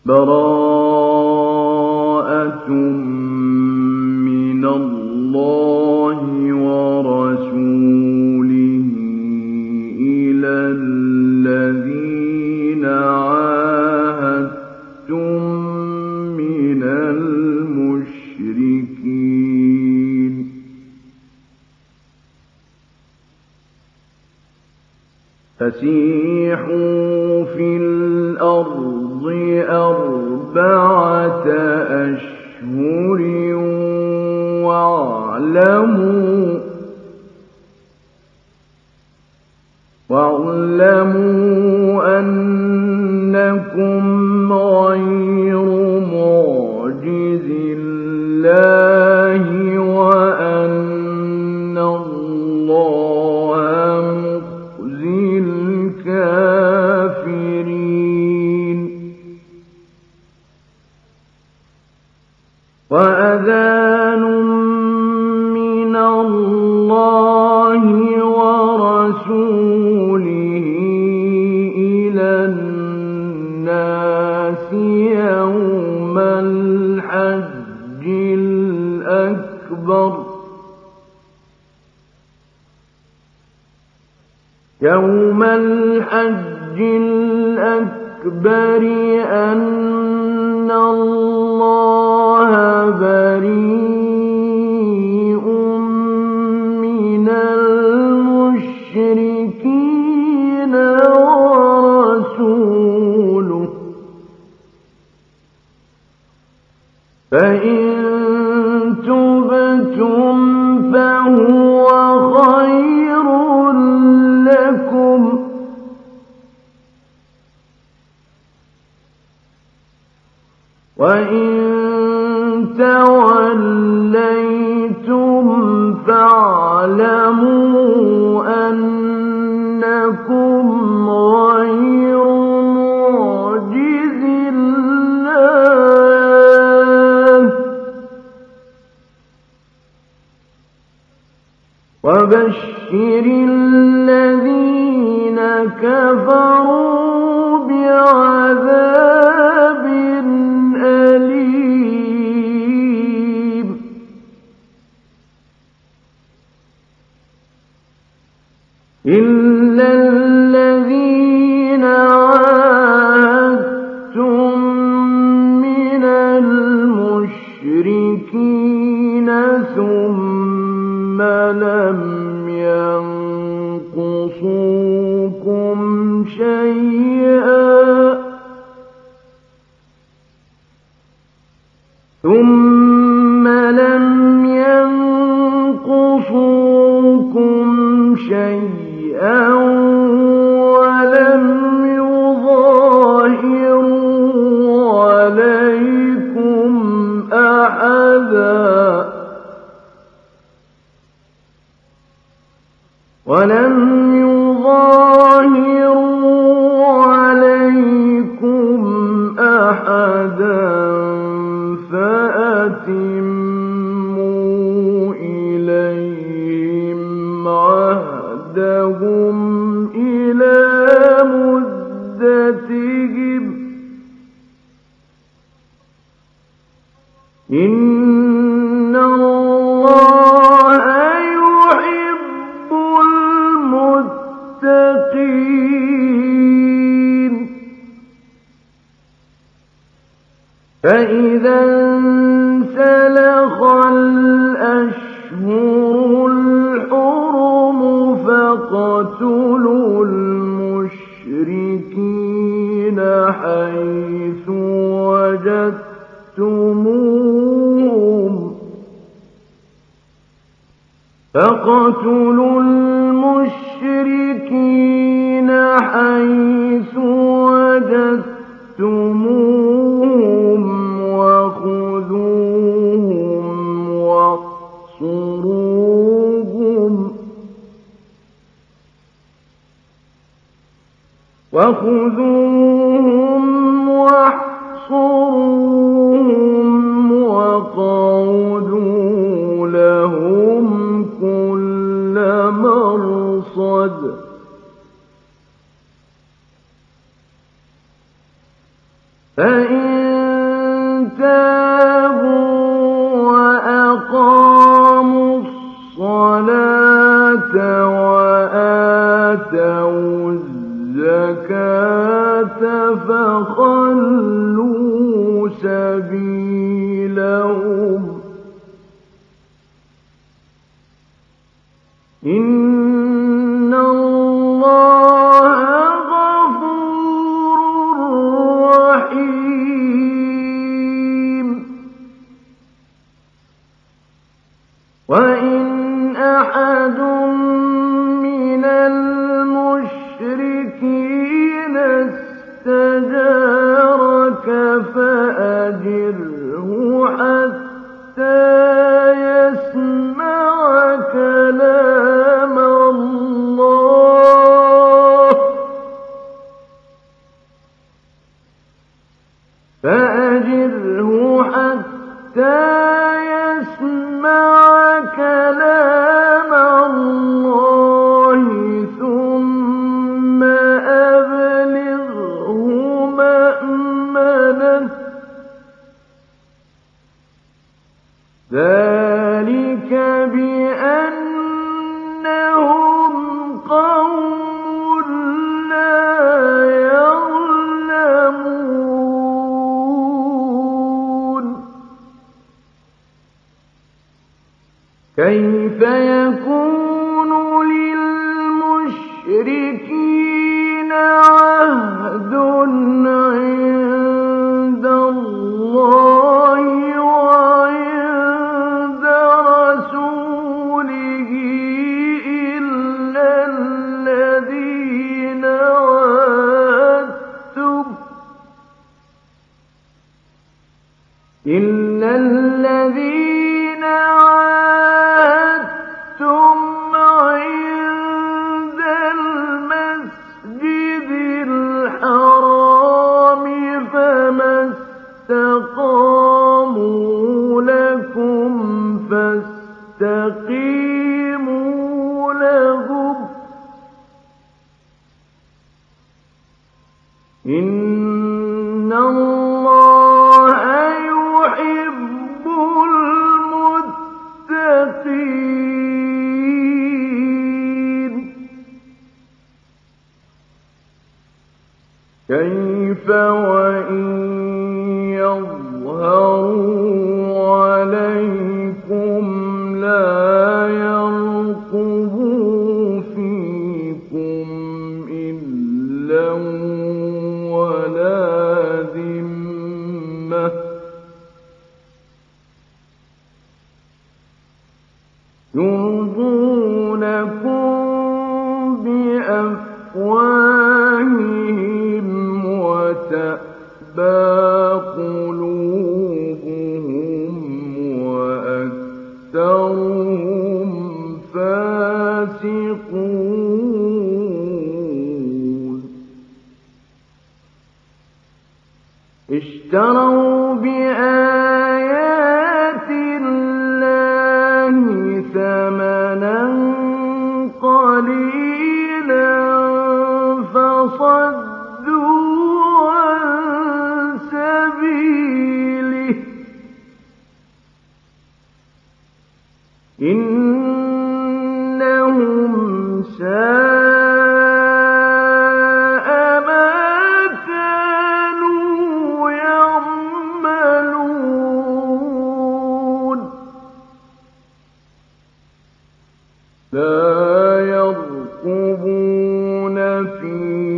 براءة من الله ورسوله إلى الذين عاهدتم من المشركين فسيحوا في الأرض 4 أشهر واعلموا أنكم غير معجز الله وأن الله مخزي الكافرين وأذان من الله ورسوله إلى الناس يوم الحج الأكبر أن الله بريء من المشركين ورسوله فإن تبتم فهو خير لكم وإن توليتم فاعلموا أنكم غير معجز الله وبشر الذين كفروا بعذاب أليم إلا الذين عاهدتم من المشركين ثم لم ينقصوكم شيئا ولم يظاهروا عليكم أحدا فأتموا إليهم عهدهم إلى مدتهم إن الله يحب المتقين فإذا انسلخ الأشهر الحرم فاقتلوا المشركين حيث وجدتموهم وخذوهم واحصروهم وقعدوا لهم كل مرصد فإن فخلوا سبيلهم إن الله غفور رحيم وإن أحد من المشركين استجارك فأجره حتى يسمع كلام الله ثم أبلغه مأمنه ذلك بأنهم قوم لا يعلمون كيف يكون للمشركين عهد عند الله وعند رسوله إلا الذين عاهدتم عند المسجد الحرام فما استقاموا لكم فاستقيموا لهم إن الله يحب المتقين كيف وإن يظهروا عليكم لا يرقبوا فيكم إلا ولا ذمة يرضونكم بأفواههم وتأبى قلوبهم وأكثرهم فاسقون اشتروا بآيات الله ثمنا قليلا فصدوا عن سبيله إنهم ساء ما كانوا يعملون لا يرقبون في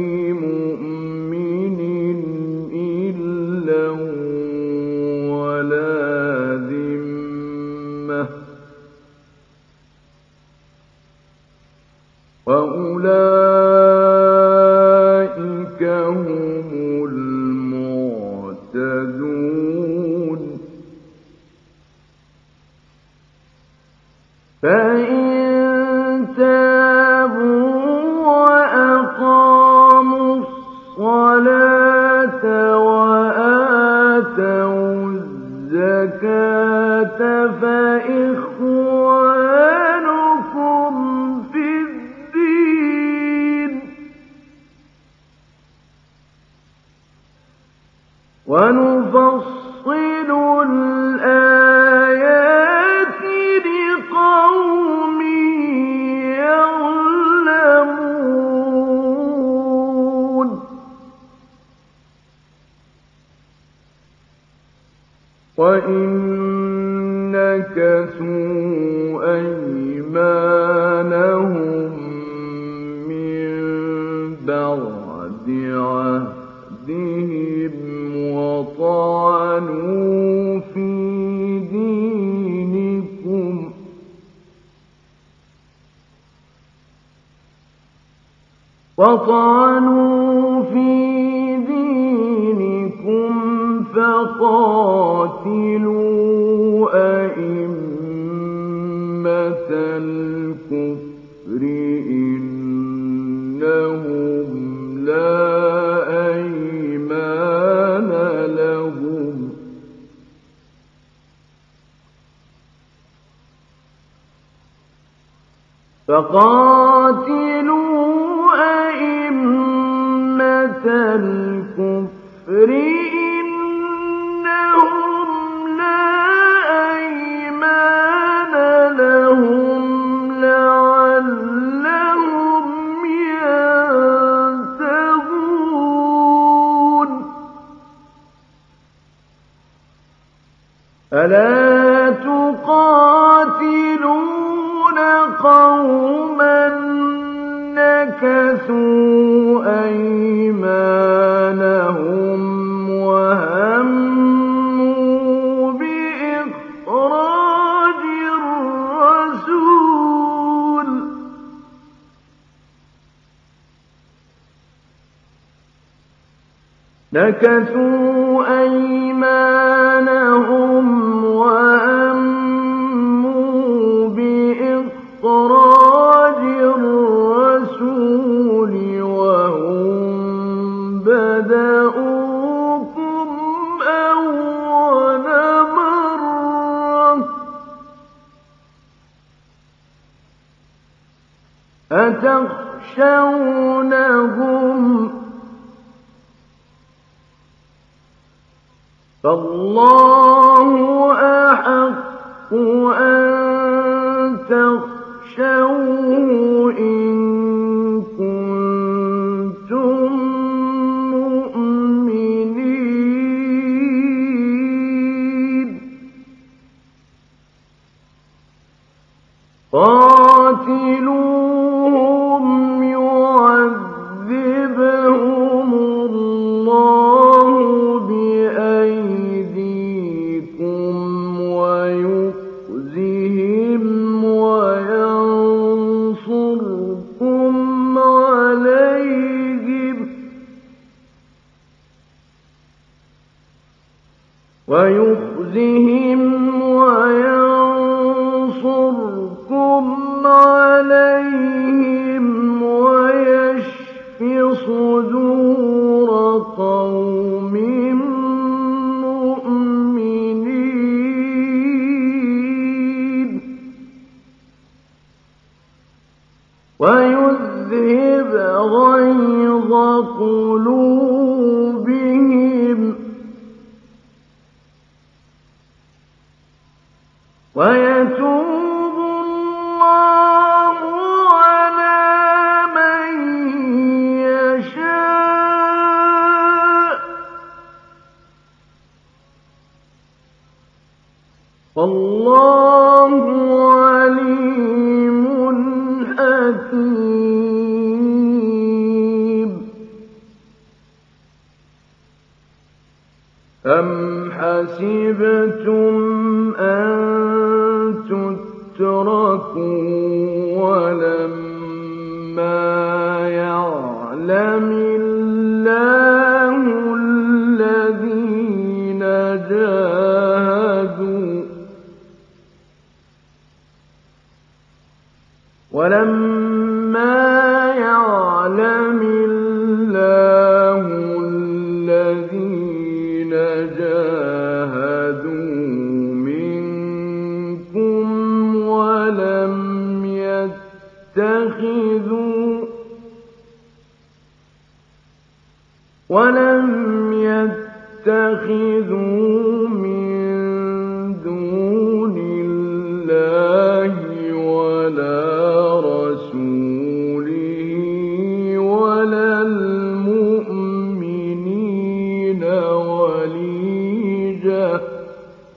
مؤمن إلا ولا ذمة وأولئك هم المعتدون فإن تابوا وأقاموا الصلاة وآتوا الزكاة فإخوانكم في الدين ونفصل الآيات لقوم يعلمون وَإِن نَّكَثُوا أَيْمَانَهُم مِّن بَعْدِ عَهْدِهِمْ وَطَعَنُوا فِي دِينِكُمْ فَقَاتِلُوا أَئِمَّةَ الْكُفْرِ إِنَّهُمْ لَا أَيْمَانَ لَهُمْ لَعَلَّهُمْ يَنتَهُونَ أَلَا تُقَاتِلُونَ قَوْمًا نَكَثُوا أَيْمَانَهُمْ وَهَمُّوا بِإِخْرَاجِ الرَّسُولِ وَهُم بَدَءُوكُمْ أَوَّلَ مَرَّةٍ ۚ أَتَخْشَوْنَهُمْ ۚ فَاللَّهُ أَحَقُّ أَن تَخْشَوْهُ إِن كُنتُم مُّؤْمِنِينَ قَاتِلُوهُمْ يُعَذِّبْهُمُ اللَّهُ بِأَيْدِيكُمْ وَيُخْزِهِمْ وَيَنصُرْكُمْ عَلَيْهِمْ وَيَشْفِ صُدُورَ قَوْمٍ مُّؤْمِنِينَ وَيُذْهِبْ غَيْظَ قُلُوبِهِمْ وَيَتُوبُ اللَّهُ عَلَىٰ مَن يَشَاءُ ۗ وَاللَّهُ عَلِيمٌ حَكِيمٌ أَمْ حَسِبْتُمْ أَن تُتْرَكُوا وَلَمَّا يَعْلَمِ اللَّهُ الَّذِينَ جَاهَدُوا مِنكُمْ وَلَمْ يَتَّخِذُوا مِن دُونِ اللَّهِ وَلَا رَسُولِهِ وَلَا الْمُؤْمِنِينَ وَلِيجَةً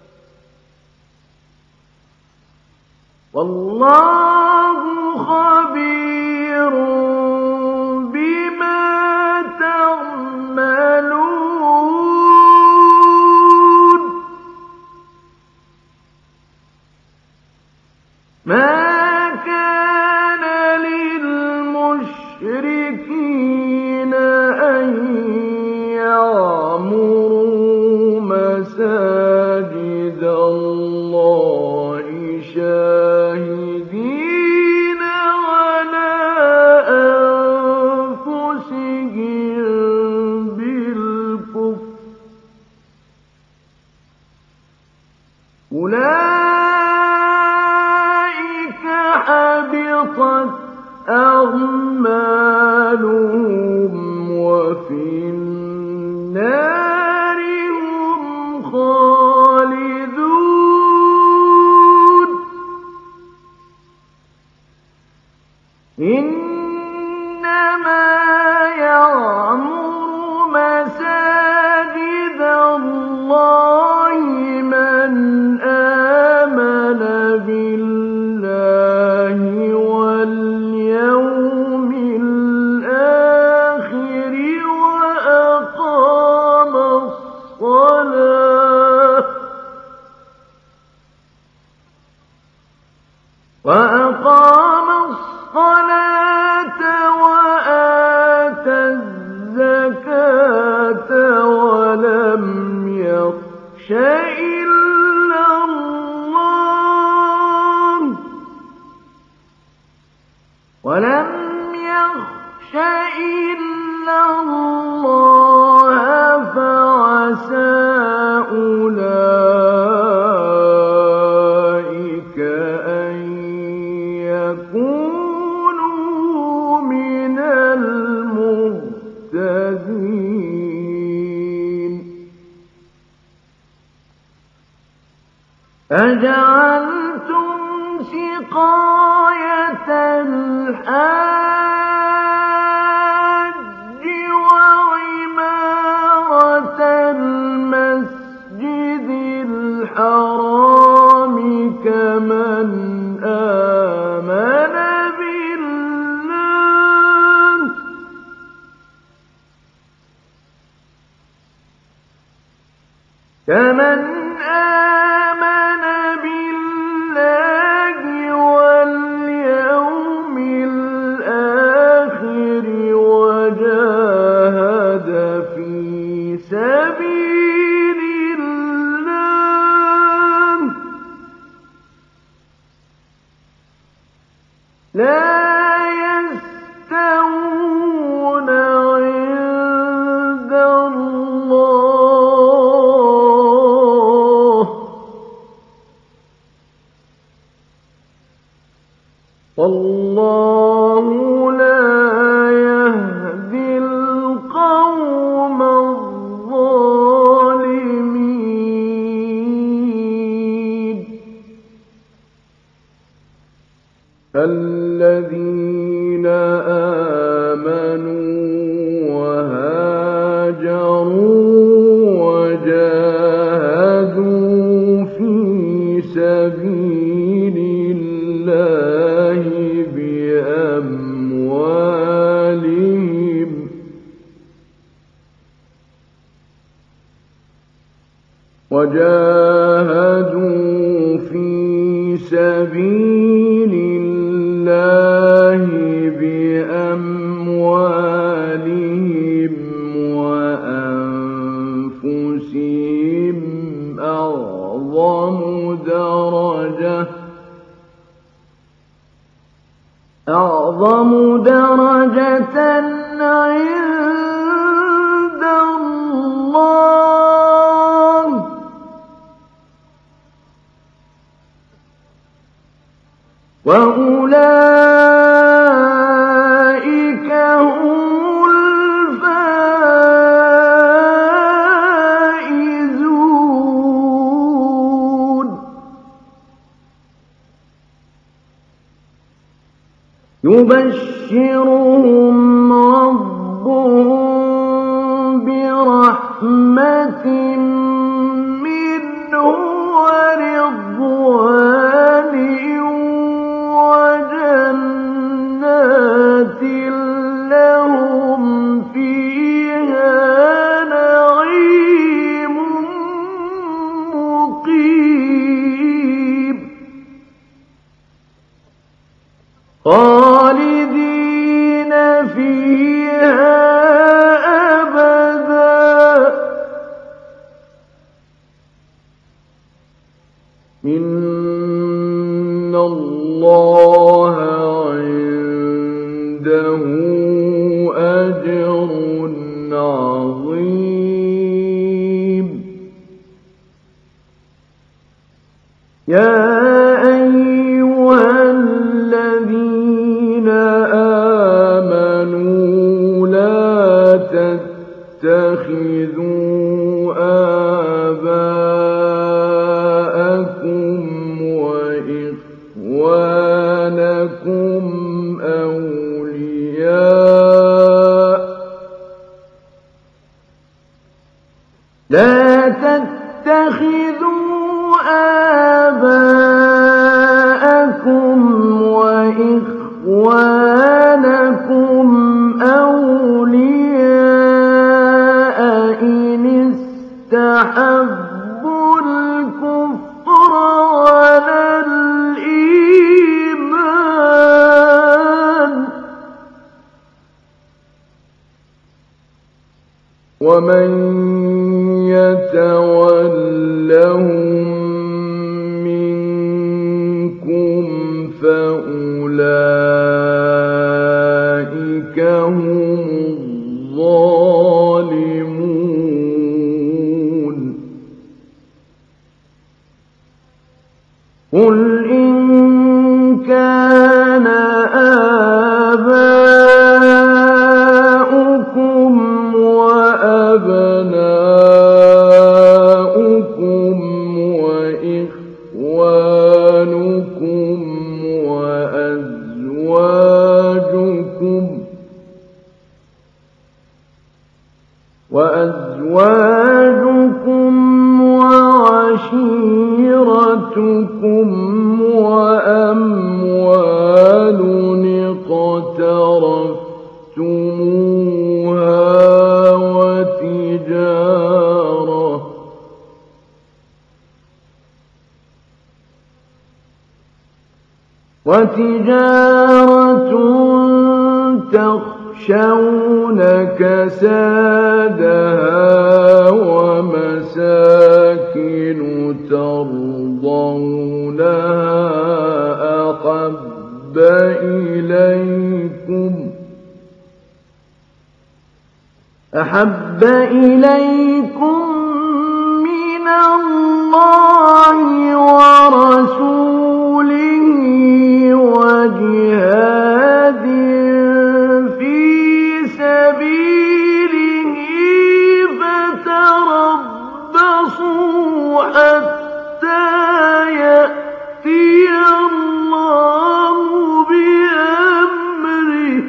أولئك حبطت أعمالهم وفي النار هم خالدون إنما يعمر مساجد الله من آمن بالله واليوم الآخر وأقام الصلاة وآتى الزكاة ولم يخش إلا الله فعسى أولئك أن يكونوا من المهتدين أجعلتم سقاية الحاج وعمارة المسجد الحرام كمن آمن بالله واليوم الآخر وجاهد في سبيل الله لا يستوون عند الله والله لا يهدي القوم الظالمين الذين آمنوا وهاجروا وجاهدوا في سبيل الله بأموالهم وأنفسهم أعظم درجة عند الله وأولئك هم الفائزون يبشرهم ربهم برحمة منه ورضوان وجنات لهم فيها نعيم مقيم خالدين فيها أبدا إن الله عنده أجر عظيم يا أيها الذين آمنوا لا تتخذوا آباءكم وإخوانكم أولياء لا تتخذوا آباءكم وإخوانكم أولياء إن استحبوا الكفر على الإيمان ومن يتولهم منكم فأولئك هم الظالمون قل إن كان آباؤكم وأبناؤكم وإخوانكم وأزواجكم وعشيرتكم وأموال اقترفتموها وتجارة تخشون كسادها ومساكن ترضونها أحب إليكم من الله ورسوله وجهاد في سبيله فتربصوا حتى يأتي الله بأمره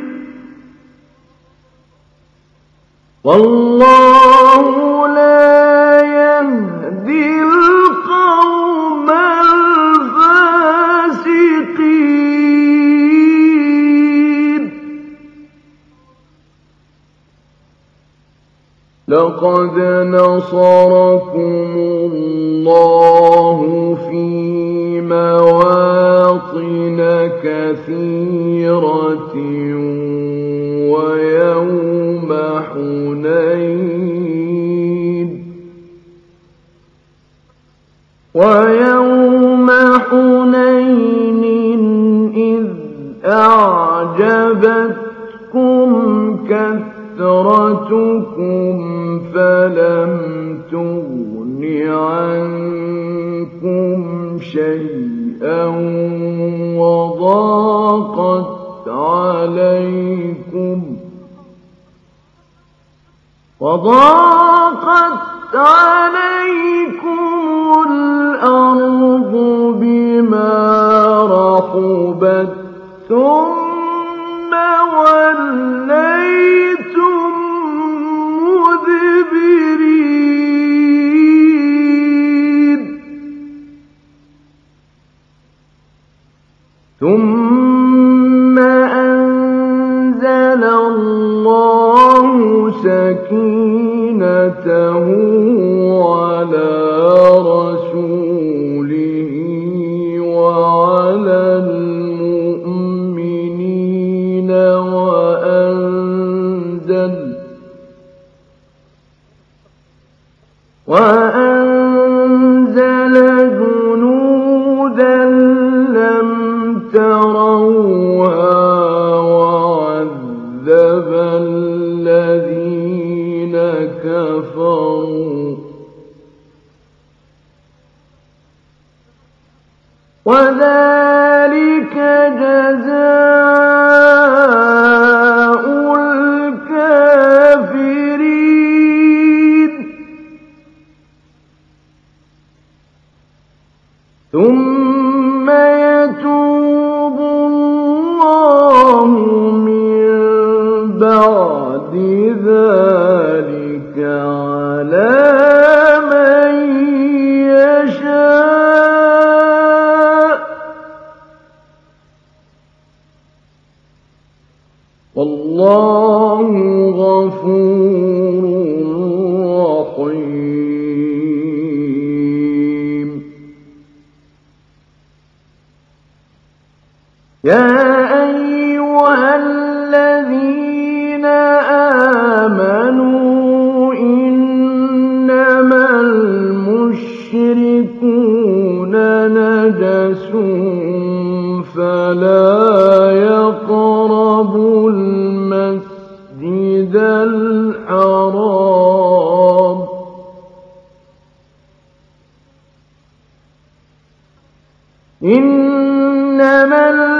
والله لا يهدي القوم الفاسقين لقد نصركم الله في مواطن كثيرة ويوم حنين إذ أعجبتكم كثرتكم فلم تغن عنكم شيئا وضاقت عليكم الأرض بما رحبت ثم وليتم مدبرين ثم أنزل الله سكينته على رسوله وعلى المؤمنين وأنزل جنودا لم تروها وعذب الذين كفروا ثم يتوب الله من بعد ذلك على من يشاء والله غفور رحيم. يا أيها الذين آمنوا إنما المشركون نجس فلا يقربوا المسجد الحرام إنما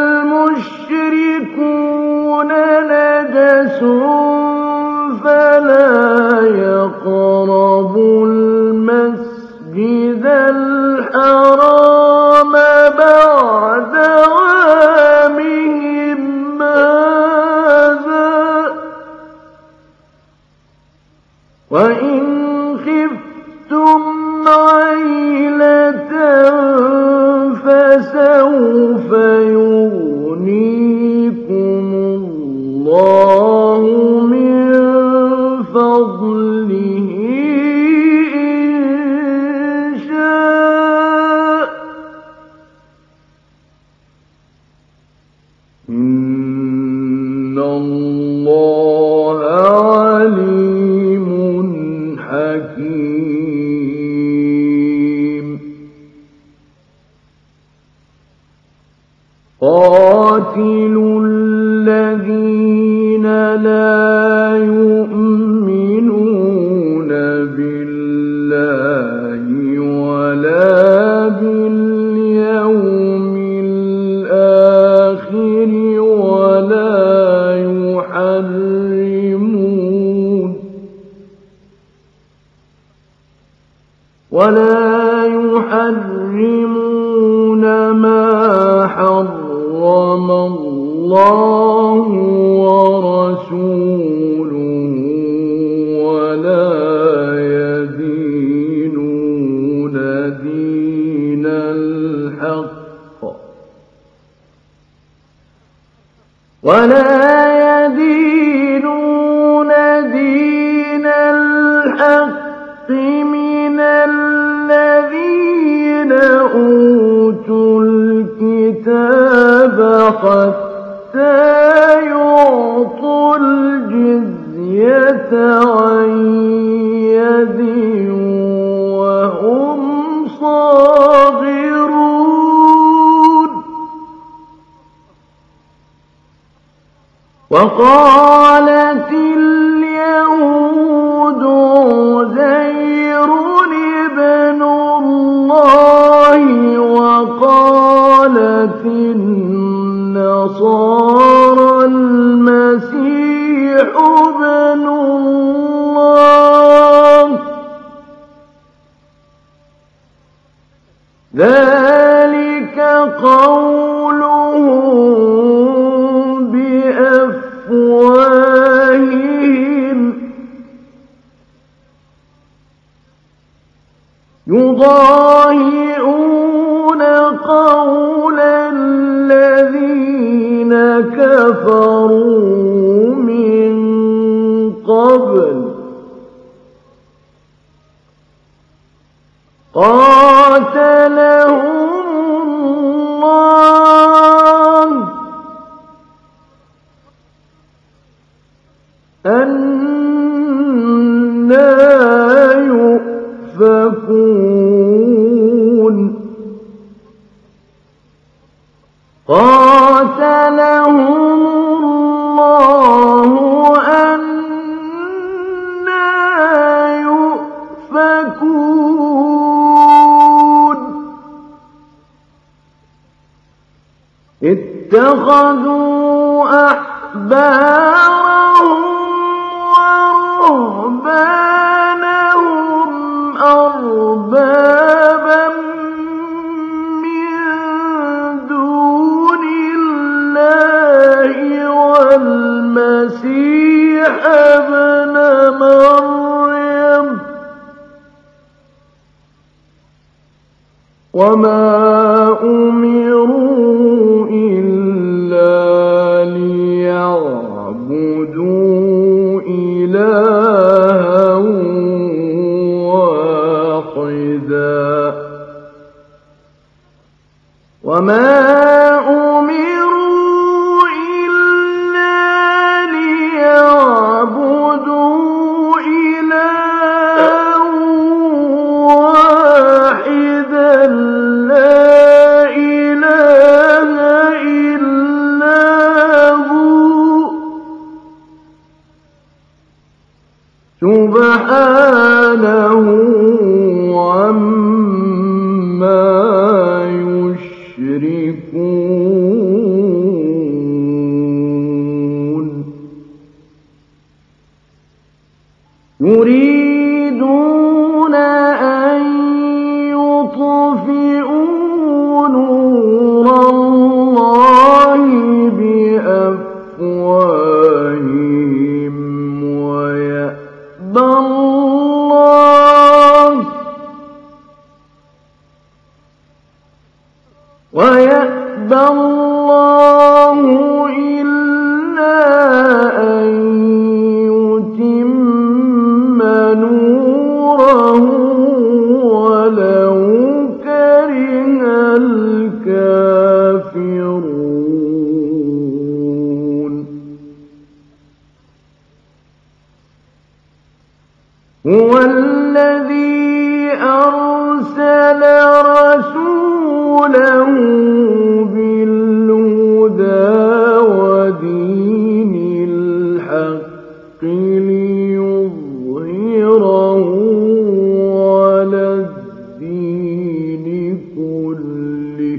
المشركون نجس فلا يقربوا المسجد الحرام بعد عامهم هذا وإن خفتم عيلة فسوف يغنيكم الله من فضله إن شاء إن الله عليم حكيم. قاتلوا الذين لا يؤمنون بالله ولا باليوم الآخر ولا يحرمون ما حرم الله ورسوله ولا يدينون دين الحق من الذين أوتوا الكتاب حتى يعطوا الجزية عن يد وهم صاغرون. وقالت اليهود عزير ابن الله وقالت النصارى المسيح ابن الله ذلك قولهم بأفواههم يضاهئون قول الذين كفروا من قبل قاتلهم الله أنى يؤفكون. قاتلهم الله أنى يؤفكون. اتخذوا أحبارهم ورهبانهم أربابا من وما أمروا إلا ليعبدوا إلها واحدا وما أمروا إلا ليعبدوا إلها واحدا لا إله إلا هو سبحانه عما يشركون يريدون أن يطفئوا نور الله بأفواههم ويأبى الله إلا أن يتم نوره ولو كره الكافرون هو الذي أرسل رسوله بالهدى ودين الحق ليظهره على الدين كله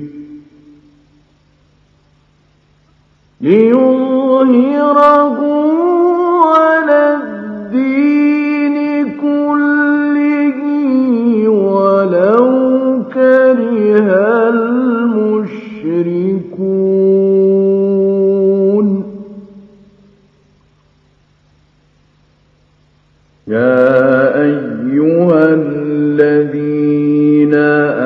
على الدين كله ولو كره المشركون يا أيها الذين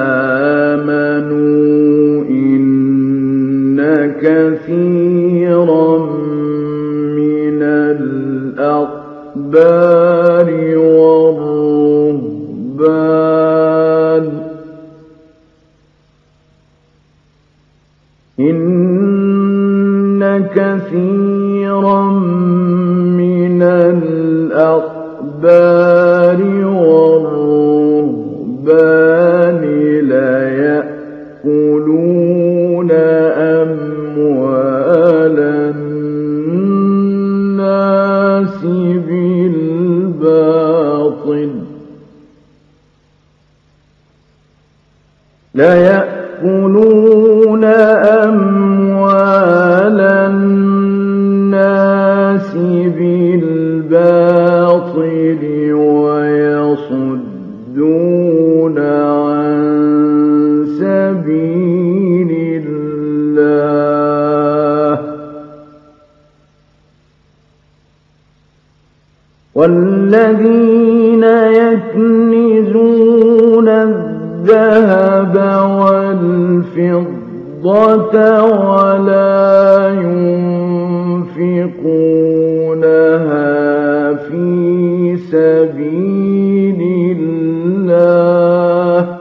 آمنوا إن كثيرا من الأحبار والرهبان إن كثيرا من الأحبار والرهبان ليأكلون أموال الناس بالباطل ويصدون عن سبيل الله والذين يكنزون الذهب والفضة ولا ينفقونها في سبيل الله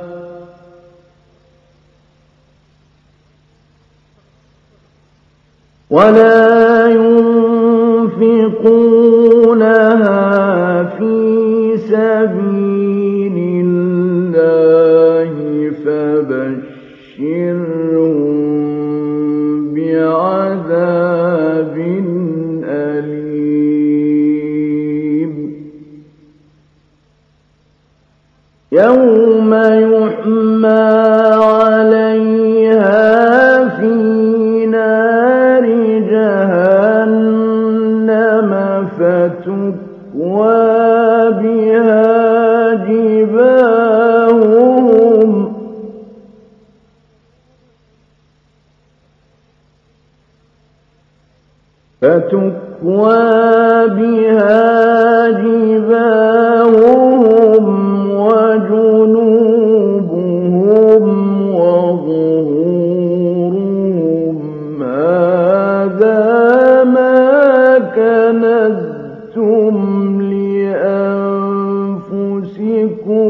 فبشرهم بعذاب أليم يوم يحمى عليها في نار جهنم فتكوى بها جباههم وجنوبهم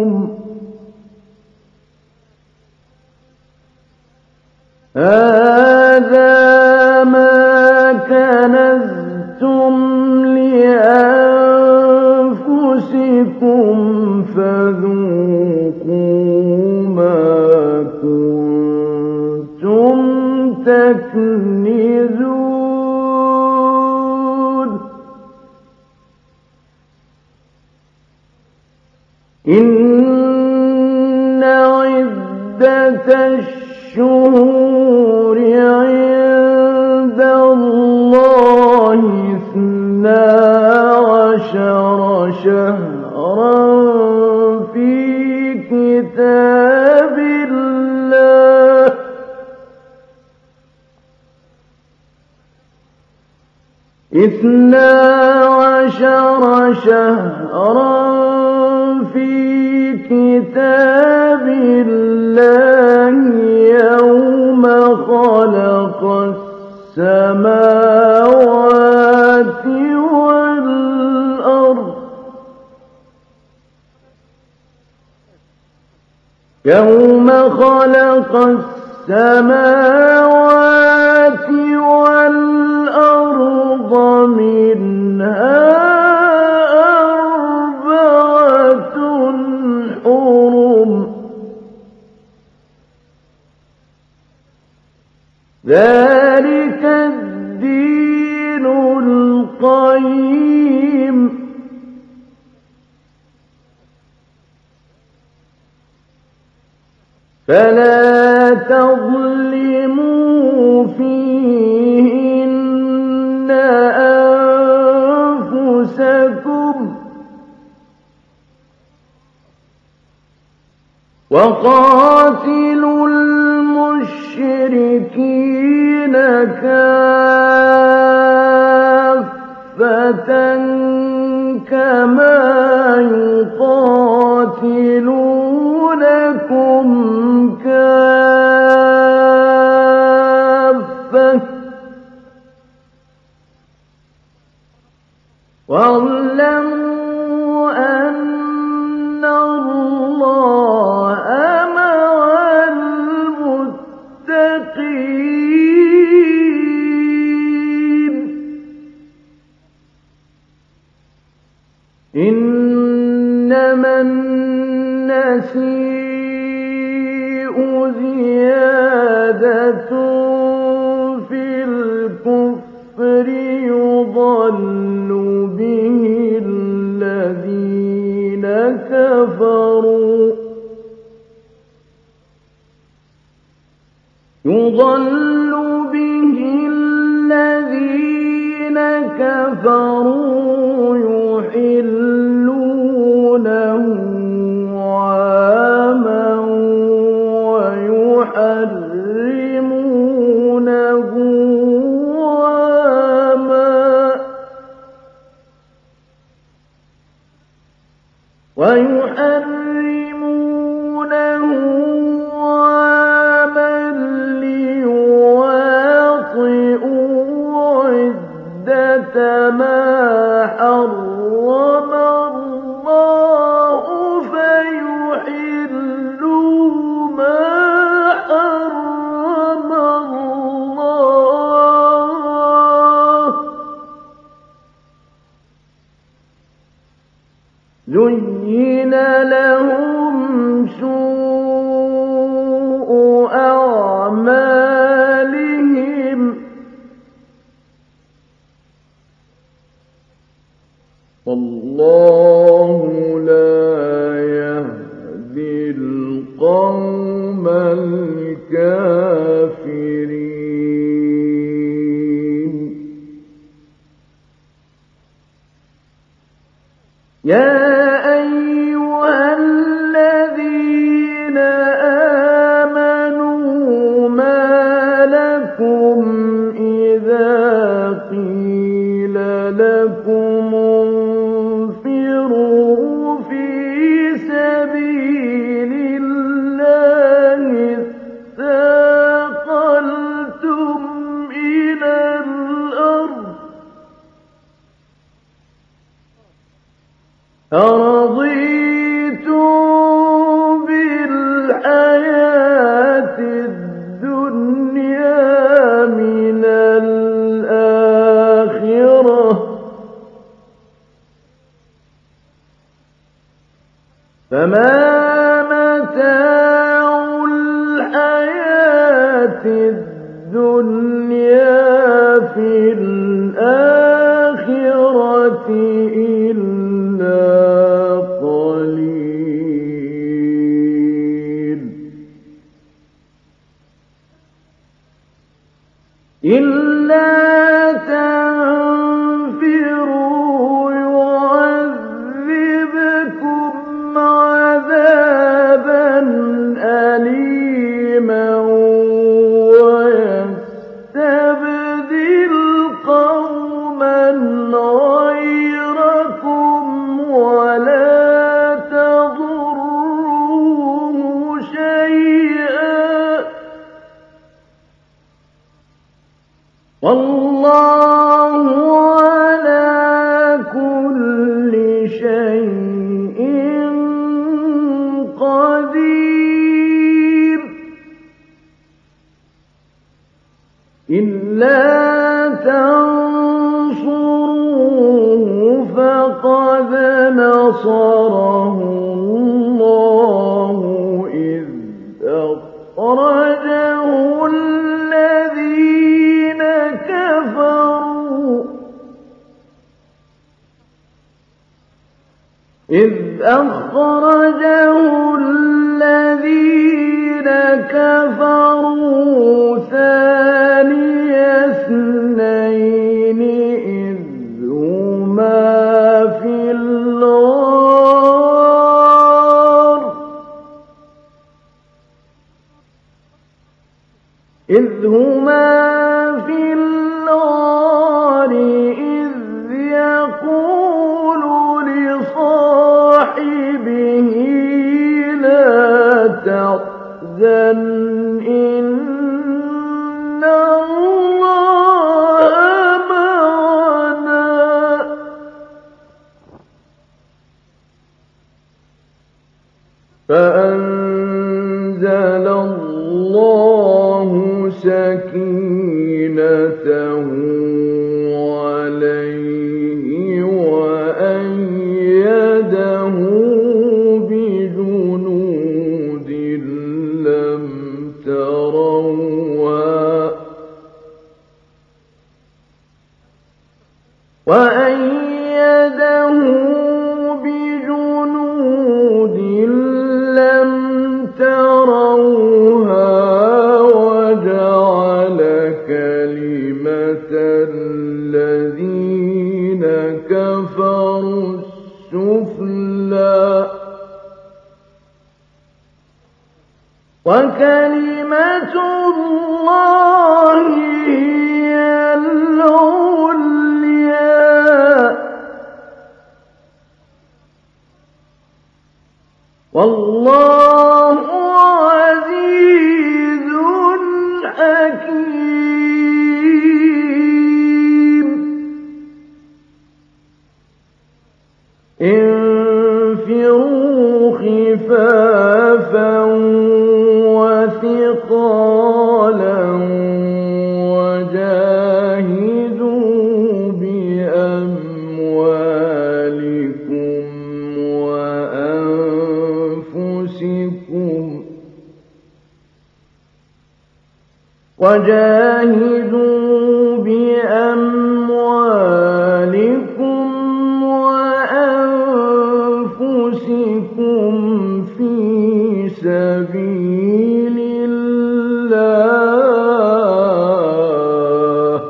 هذا ما كنزتم لأنفسكم فذوقوا ما كنتم تكنزون إن عدة الشهور عند الله 12 شهرا في كتاب الله 12 شهرا في كتاب الله يوم خلق السماوات والأرض يوم خلق السماوات والأرض منها أربعة حرم ذلك الدين القيم فلا تظلموا فيهن أنفسكم وقاتلوا المشركين كافة كما يقاتلونكم كافة واعلموا أن الله مع المتقين إنما النسيء زيادة في الكفر يضل به الذين كفروا يحلونه عاما ويحرمونه عاما ليواطئوا عدة ما حرم الله فيحلوا ما حرم الله زين لهم سوء أعمالهم والله لا يهدي القوم الكافرين يا أيها الذين آمنوا ما لكم إذا قيل لكم انفروا في سبيل الله متاع الحياة الدنيا في الآخرة إلا قليل إلا تنفروا يعذبكم عذابا أليما ويستبدل قوما غيركم ولا تضروه شيئا والله على كل شيء قدير إلا تنصروه فقد نصره الله إذ أخرجه الذين كفروا ثاني اثنين إذ هما في الغار إذ يقول لصاحبه لا تحزن إن الله معنا فأنزل الله سكينته عليه وأيده بجنود لم تروها وجعل كلمة الذين كفروا السفلى وكلمة الله هي العليا والله عزيز حكيم انفروا خفافا وثقالا وجاهدوا بأموالكم وأنفسكم في سبيل الله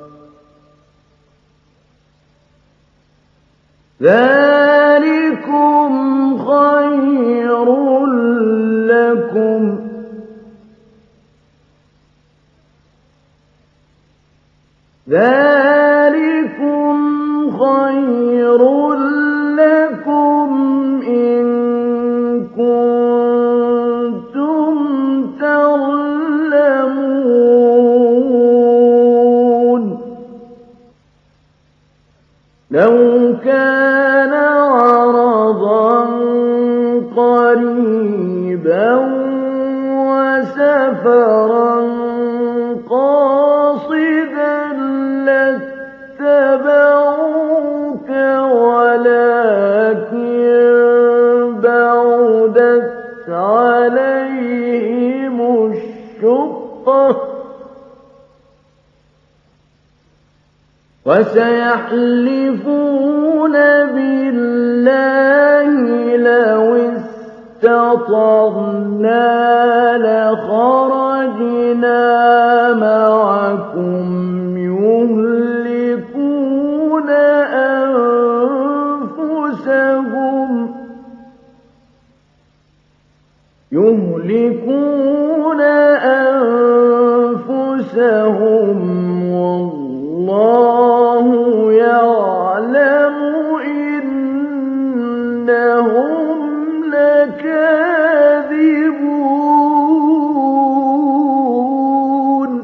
ذلكم خير لكم إن كنتم تعلمون لو كان عرضا قريبا وسفرا قاصدا لاتبعوك ولكن بعدت عليهم الشقة وسيحلفون بالله لو استطعنا لخرجنا معكم يهلكون أنفسهم والله يعلم إنهم لكاذبون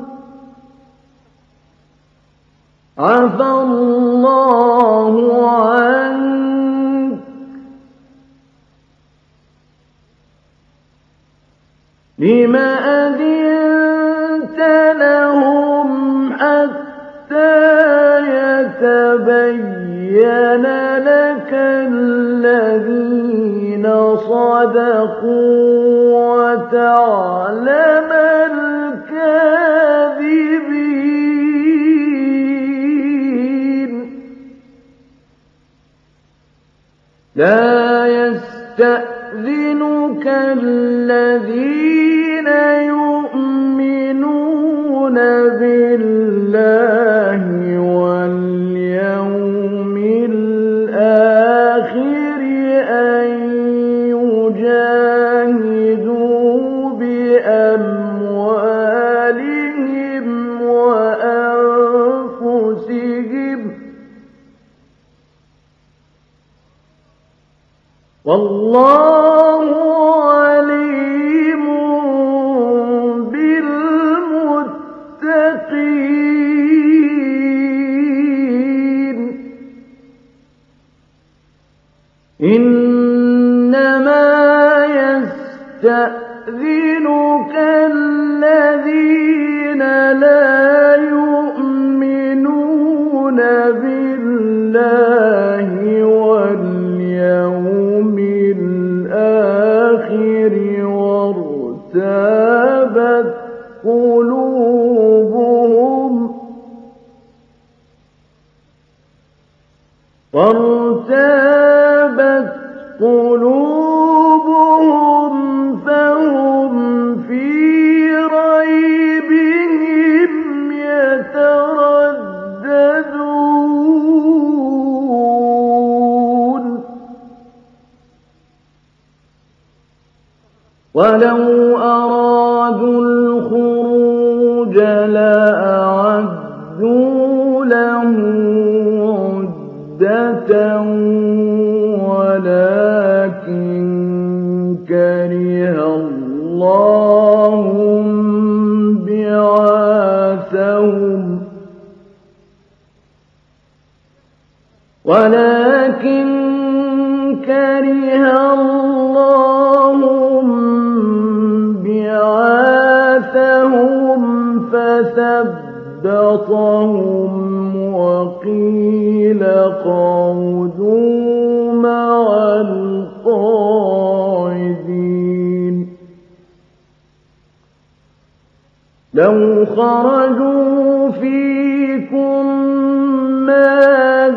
عفى الله عنك لم أذنت لهم حتى يتبين لك الذين صدقوا وتعلم الكاذبين لا يستأذنك الذين يؤمنون بالله واليوم الآخر أن يجاهدوا بأموالهم وأنفسهم والله عليم بالمتقين إنما يستأذنك الذين لا يؤمنون بالله واليوم الآخر وارتابت قلوبهم فهم في ريبهم يترددون ولو أرادوا الخروج لأعدوا له عدة ولكن كره الله بعاثهم فثبطهم وقيل اقعدوا مع القاعدين لو خرجوا فيكم ما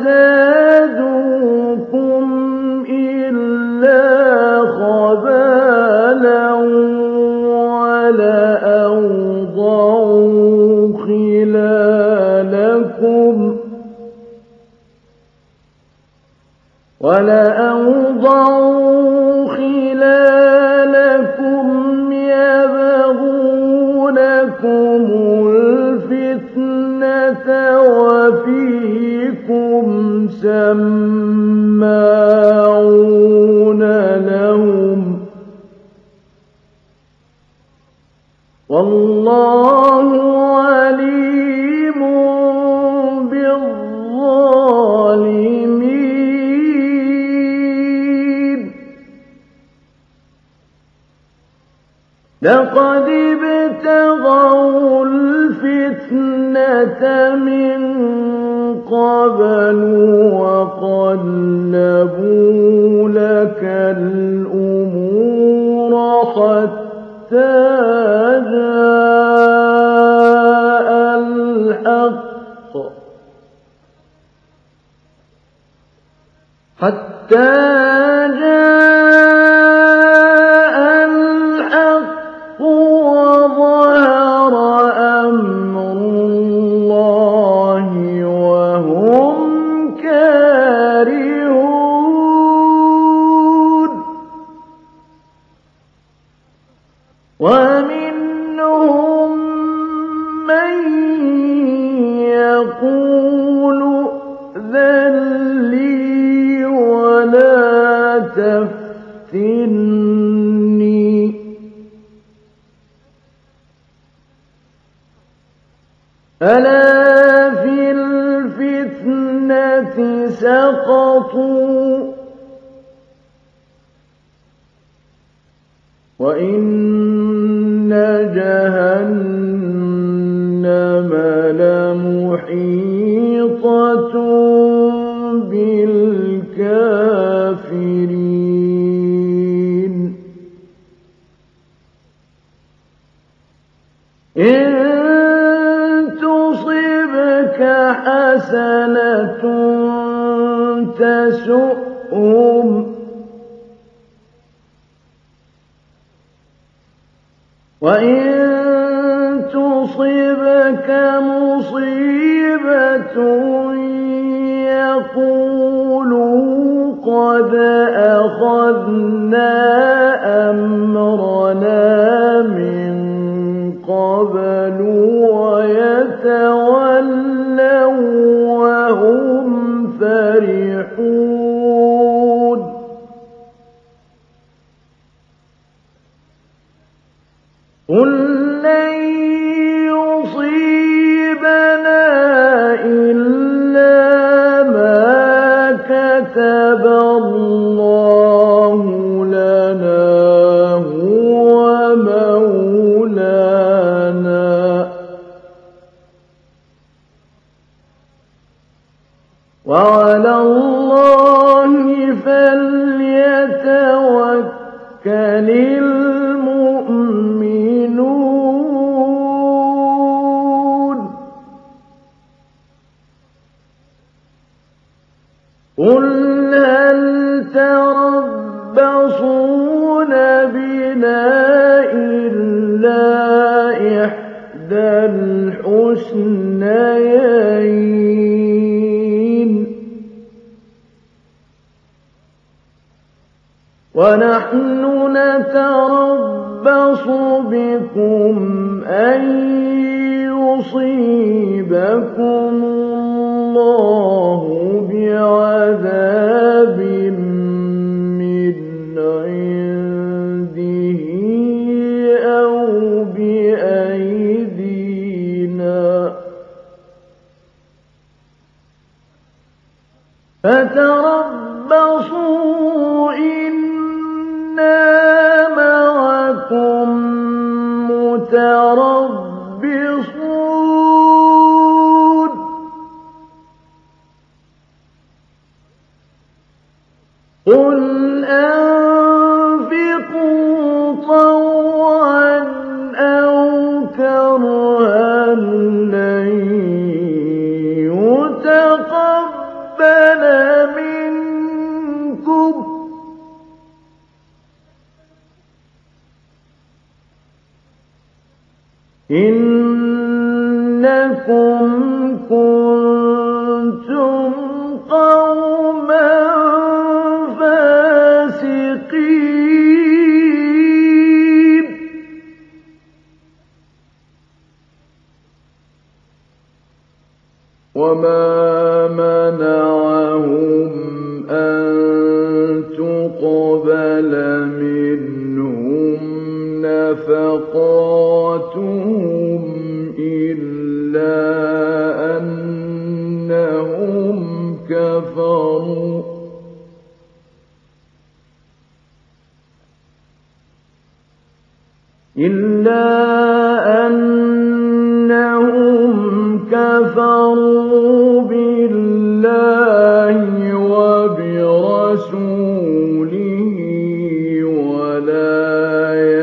زادوكم إلا خبالا ولأوضعوا خلالكم يبغونكم الفتنة وفيكم سماعون لهم والله عليم بالظالمين لقد ابتغوا الفتنة من قبل وقلبوا لك الأمور حتى جاء الحق وظهر أمر الله وهم كارهون ومنهم من يقول ائذن لي ولا تفتني ألا في الفتنة سقطوا وإن جهنم لمحيطة بالكافرين إن تصبك حسنة تسؤهم وإن تصبك مصيبة يقولوا قد أخذنا أمرنا من قبل ويتولوا وهم فرحون قل لن يصيبنا إلا ما كتب الله لنا هو مولانا وعلى الله فليتوكل المؤمنون قل هل تربصون بنا إلا إحدى الحسنيين ونحن نتربص بكم أن يصيبكم الله بعذاب من عنده أو بأيدينا فتربصوا إنا معكم متربصون قل أنفقوا طوعا أو كرها لن يتقبل منكم إنكم كنتم قوما فاسقين وما منعهم أن تقبل منهم نفقاتهم إلا أنهم كفروا بالله وبرسوله ولا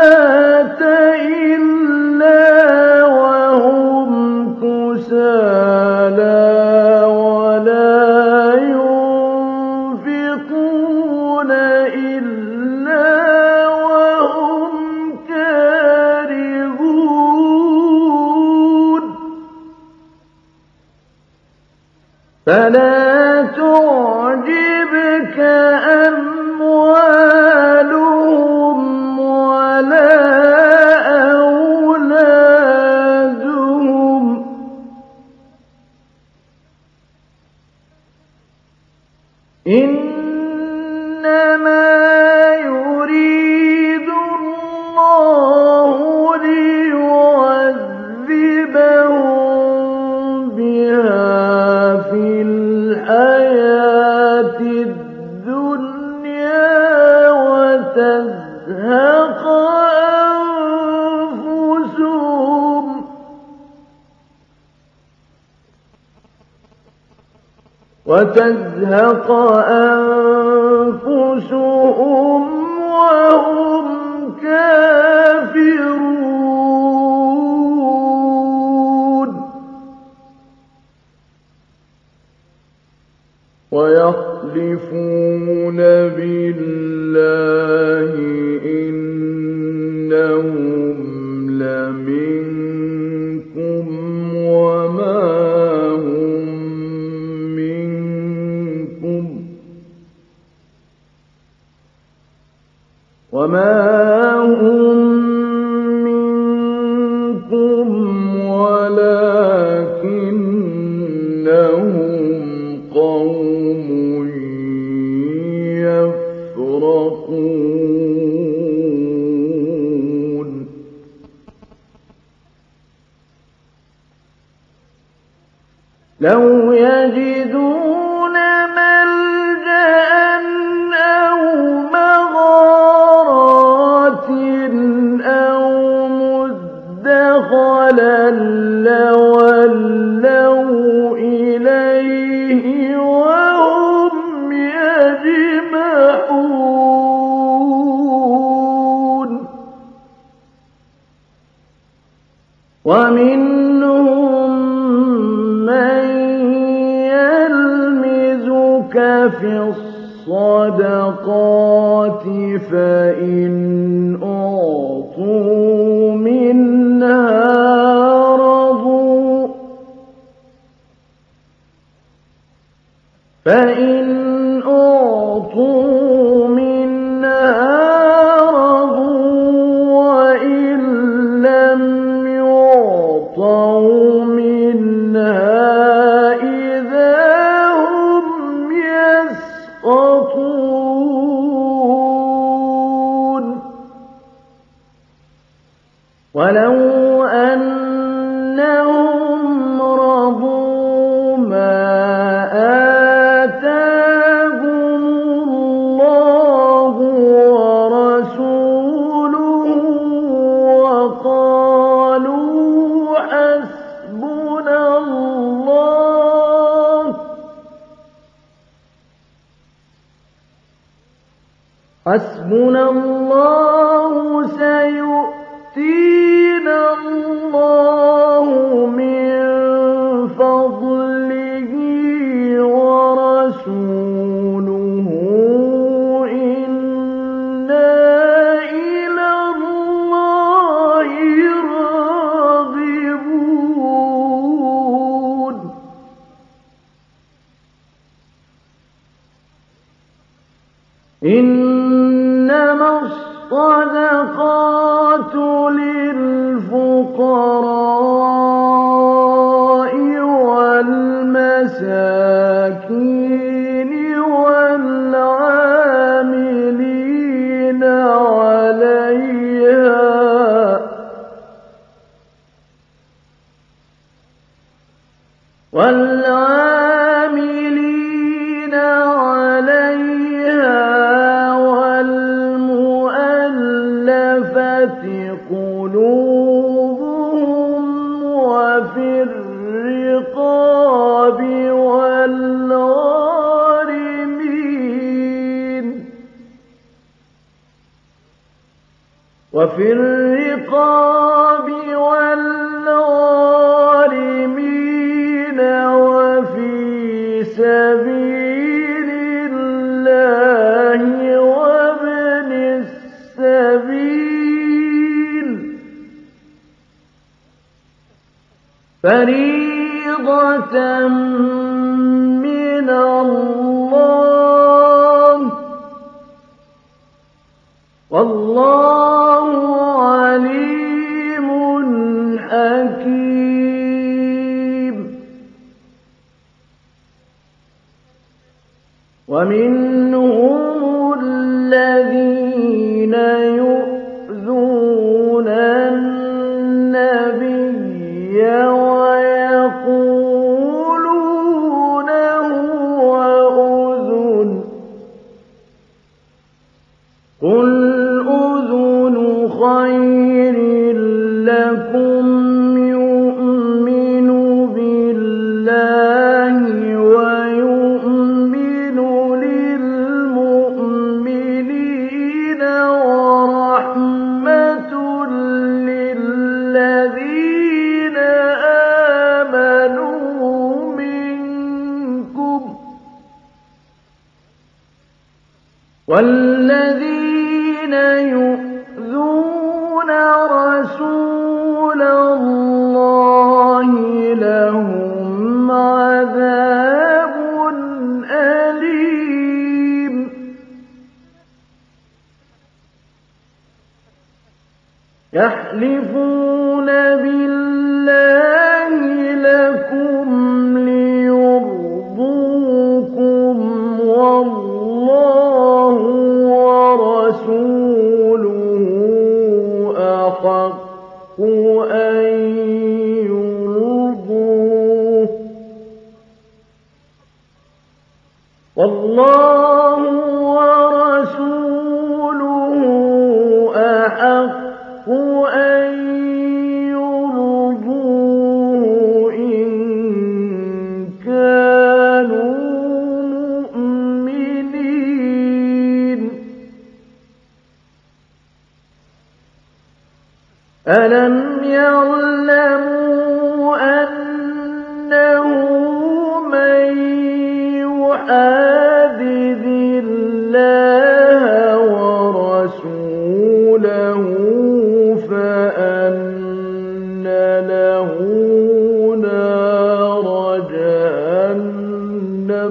الصَّلَاةَ إِلَّا وَهُمْ كُسَالَىٰ وَلَا يُنفِقُونَ إِلَّا وَهُمْ كَارِهُونَ فَلَا تُعْجِبْكَ أَمْوَالُهُمْ وَلَا أَوْلَادُهُمْ ۚ إِنَّمَا يُرِيدُ اللَّهُ لِيُعَذِّبَهُم بِهَا فِي الْحَيَاةِ الدُّنْيَا وَتَزْهَقَ أَنفُسُهُمْ وَهُمْ كَافِرُونَ وَيَحْلِفُونَ بِاللَّهِ إِنَّهُمْ لَمِنكُمْ وَمَا هُم مِّنكُمْ وَلَٰكِنَّهُمْ قَوْمٌ يَفْرَقُونَ لَوْ يَجِدُونَ مَلْجَأً أَوْ مَغَارَاتٍ أَوْ مُدَّخَلًا لَّوَلَّوْا إِلَيْهِ وَهُمْ يَجْمَحُونَ وَمِنْهُم مَّن يَلْمِزُكَ فِي الصَّدَقَاتِ فَإِنْ أُعْطُوا مِنْهَا رَضُوا وَإِن لَّمْ يُعْطَوْا مِنْهَا إِذَا هُمْ يَسْخَطُونَ وَلَوْ أَنَّهُمْ رَضُوا مَا آتَاهُمُ اللَّهُ وَرَسُولُهُ وَقَالُوا حَسْبُنَا اللَّهُ سَيُؤْتِينَا اللَّهُ مِن فَضْلِهِ وَرَسُولُهُ إِنَّا إِلَى اللَّهِ رَاغِبُونَ إِنَّمَا الصَّدَقَاتُ لِلْفُقَرَاءِ وَالْمَسَاكِينِ وَالْعَامِلِينَ عَلَيْهَا وَالْمُؤَلَّفَةِ قُلُوبُهُمْ وَفِي الرِّقَابِ وفي الرقاب والغارمين وفي سبيل الله وابن السبيل فريضة من الله والله عليم حكيم. ومنهم الذين يؤذون النبي ويقولون هو أذن قل أذن خير لكم يؤمن بالله ويؤمن للمؤمنين ورحمة للذين آمنوا منكم والذين يؤذون رسول الله لهم عذاب أليم. يحلفون بالله لكم ليرضوكم والله ورسوله أحق أن يرضوه والله ورسوله أحق أن يرضوه إن كانوا مؤمنين. ألم يعلموا أنه من يحادد الله ورسوله فأن له نار جهنم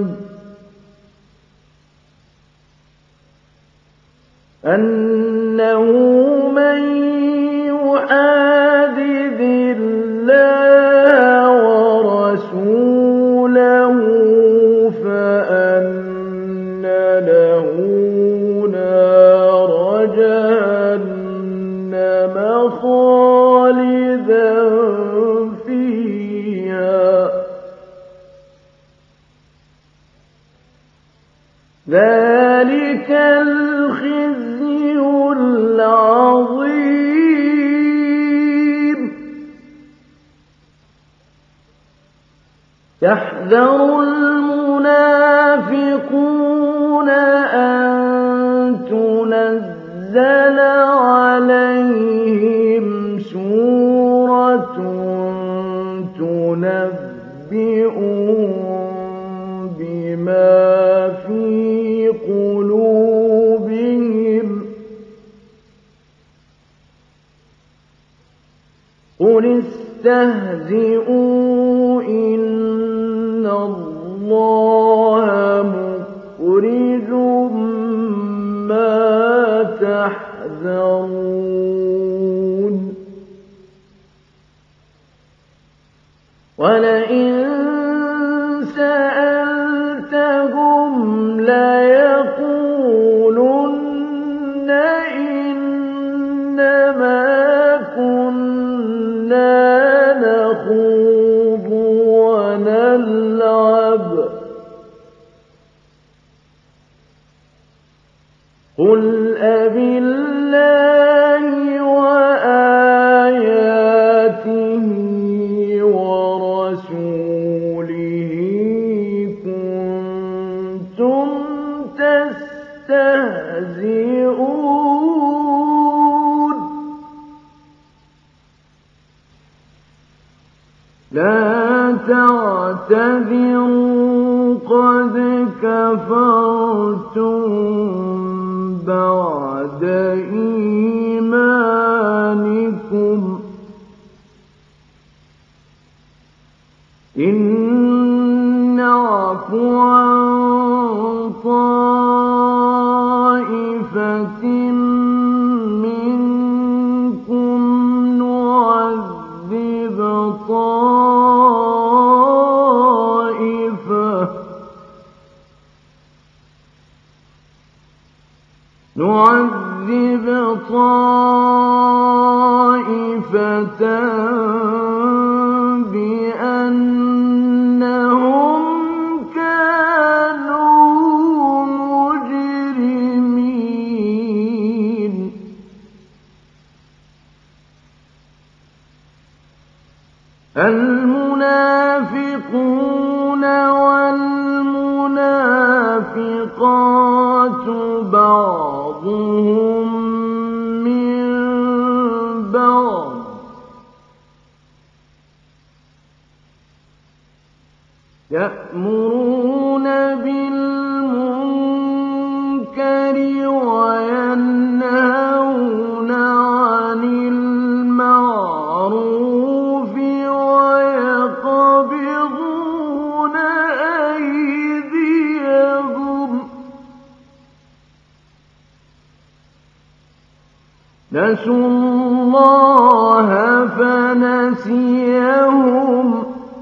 أنه من يحادد الله ورسوله فأن له نار جهنم خالدا فيها ذلك الخزي العظيم. يحذر المنافقون أن تنزل عليهم سورة تنبئهم بما في قلوبهم قل استهزئوا إن الله مخرج ما تحذرون. ولئن سألتهم ليقولن إنما كنا نخوض ونلعب قل أبالله وآياته ورسوله لا تعتذروا قد كفرتم بعد إيمانكم إن نعف عن طائفة منكم نعذب طائفة بأنهم كانوا مجرمين المنافقون والمنافقات بعضهم من بعض يأمرون بالمنكر وينهون عن المعروف ويقبضون أيديهم نسوا الله فنسيهم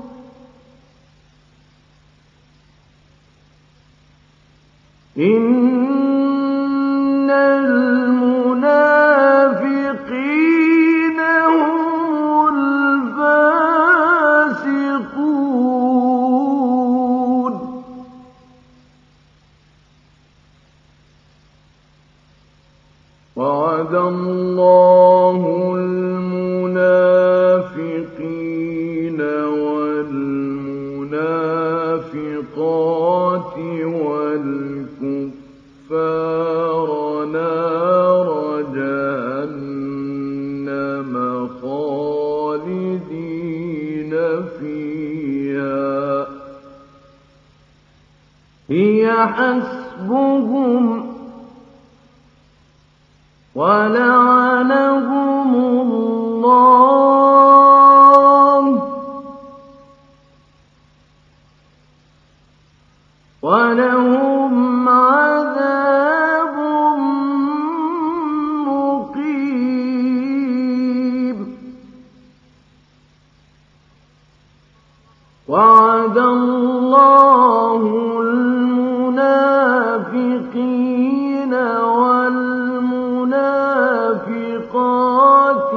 إن المنافقين هم الفاسقون وعد الله المنافقين والمنافقات والكفار نار جهنم خالدين فيها هي حسبهم ولعنهم الله ولهم عذاب مقيم وعد الله المنافقين والمنافقات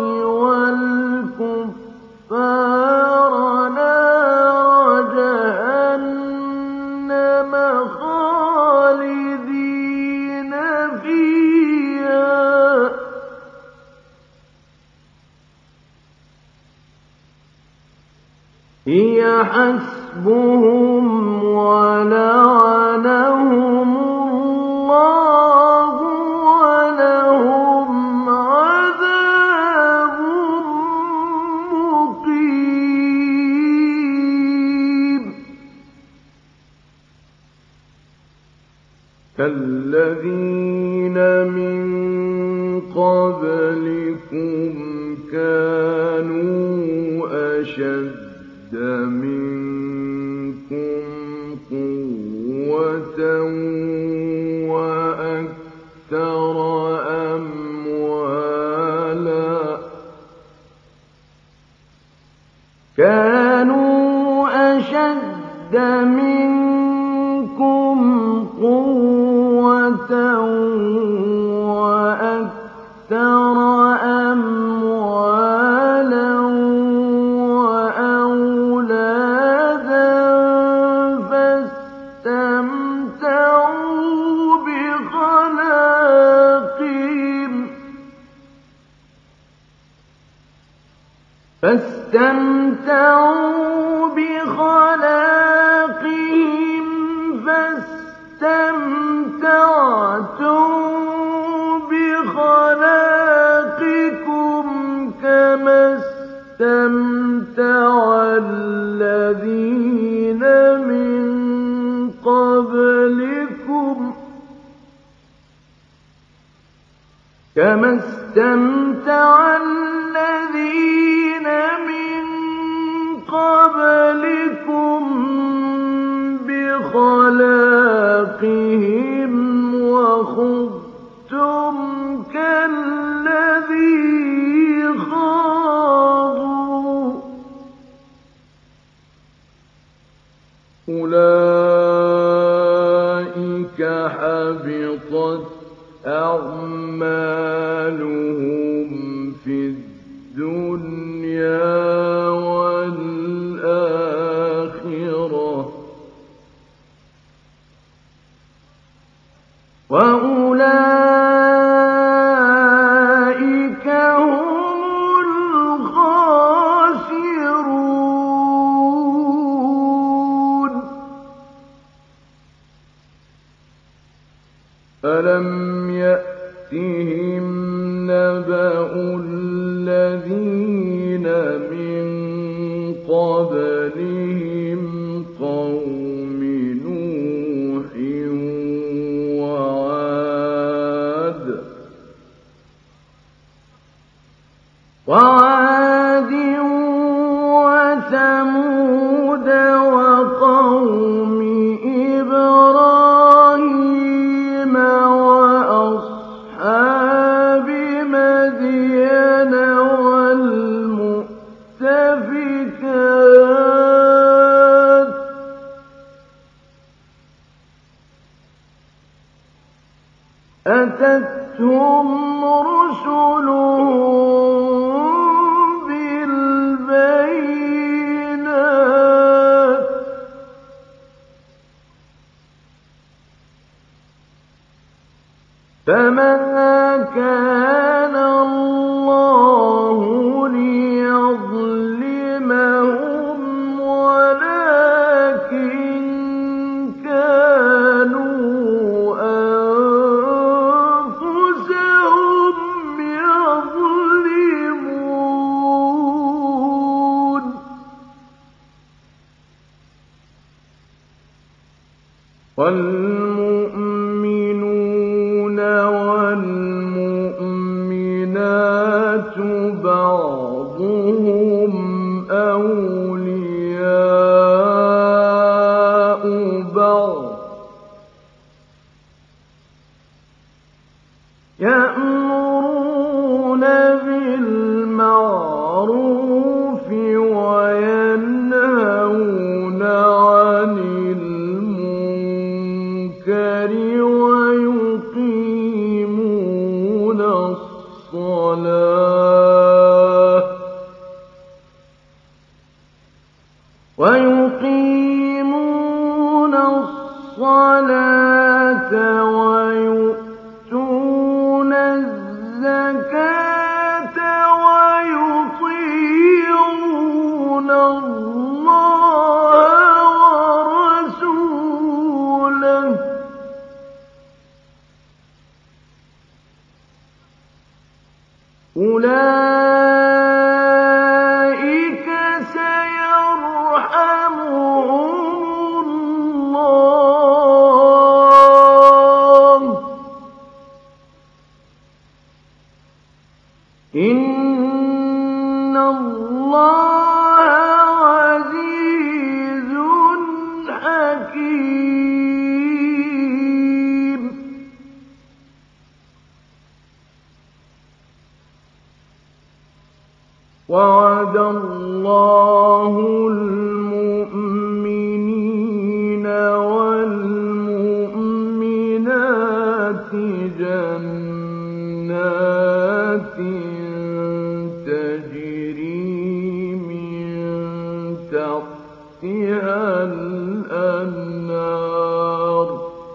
والكفار نار جهنم خالدين فيها هي حسبهم ولعنهم الله ولهم عذاب مقيم كالذين من قبلكم كانوا أشد منكم قوة وأكثر أموالا وأكثر أموالا وأولادا فاستمتعوا بخلاقهم فاستمتعتم بخلاقكم كما استمتع اسْتَمْتَعَ الَّذِينَ مِن قَبْلِكُم بِخَلَاقِهِمْ وَخُضْتُمْ كَالَّذِي خَاضُوا ۚ أُولَٰئِكَ حَبِطَتْ أَعْمَالُهُمْ فِي الدُّنْيَا وَالْآخِرَةِ ۖ وَأُولَٰئِكَ هُمُ الْخَاسِرُونَ. أَلَمْ يَأْتِهِمْ نَبَأُ الَّذِينَ مِن قَبْلِهِمْ قَوْمِ نُوحٍ وَعَادٍ وَثَمُودَ وَقَوْمِ إِبْرَاهِيمَ وَأَصْحَابِ مَدْيَنَ وَالْمُؤْتَفِكَاتِ ۚ أَتَتْهُمْ رُسُلُهُم بِالْبَيِّنَاتِ ۖ فَمَا كَانَ اللَّهُ لِيَظْلِمَهُمْ وَلَٰكِن كَانُوا أَنفُسَهُمْ يَظْلِمُونَ. وَالْمُؤْمِنُونَ وَالْمُؤْمِنَاتُ بَعْضُهُمْ أَوْلِيَاءُ بَعْضٍ ۚ يَأْمُرُونَ بِالْمَعْرُوفِ وَيَنْهَوْنَ عَنِ الْمُنكَرِ وَيُقِيمُونَ الصَّلَاةَ وَيُؤْتُونَ الزَّكَاةَ وَيُطِيعُونَ اللَّهَ وَرَسُولَهُ ۚ أُولَٰئِكَ سَيَرْحَمُهُمُ اللَّهُ ۗ إِنَّ اللَّهَ عَزِيزٌ حَكِيمٌ. وَعَدَ اللَّهُ الْمُؤْمِنِينَ وَالْمُؤْمِنَاتِ جَنَّاتٍ تَجْرِي مِن تَحْتِهَا الْأَنْهَارُ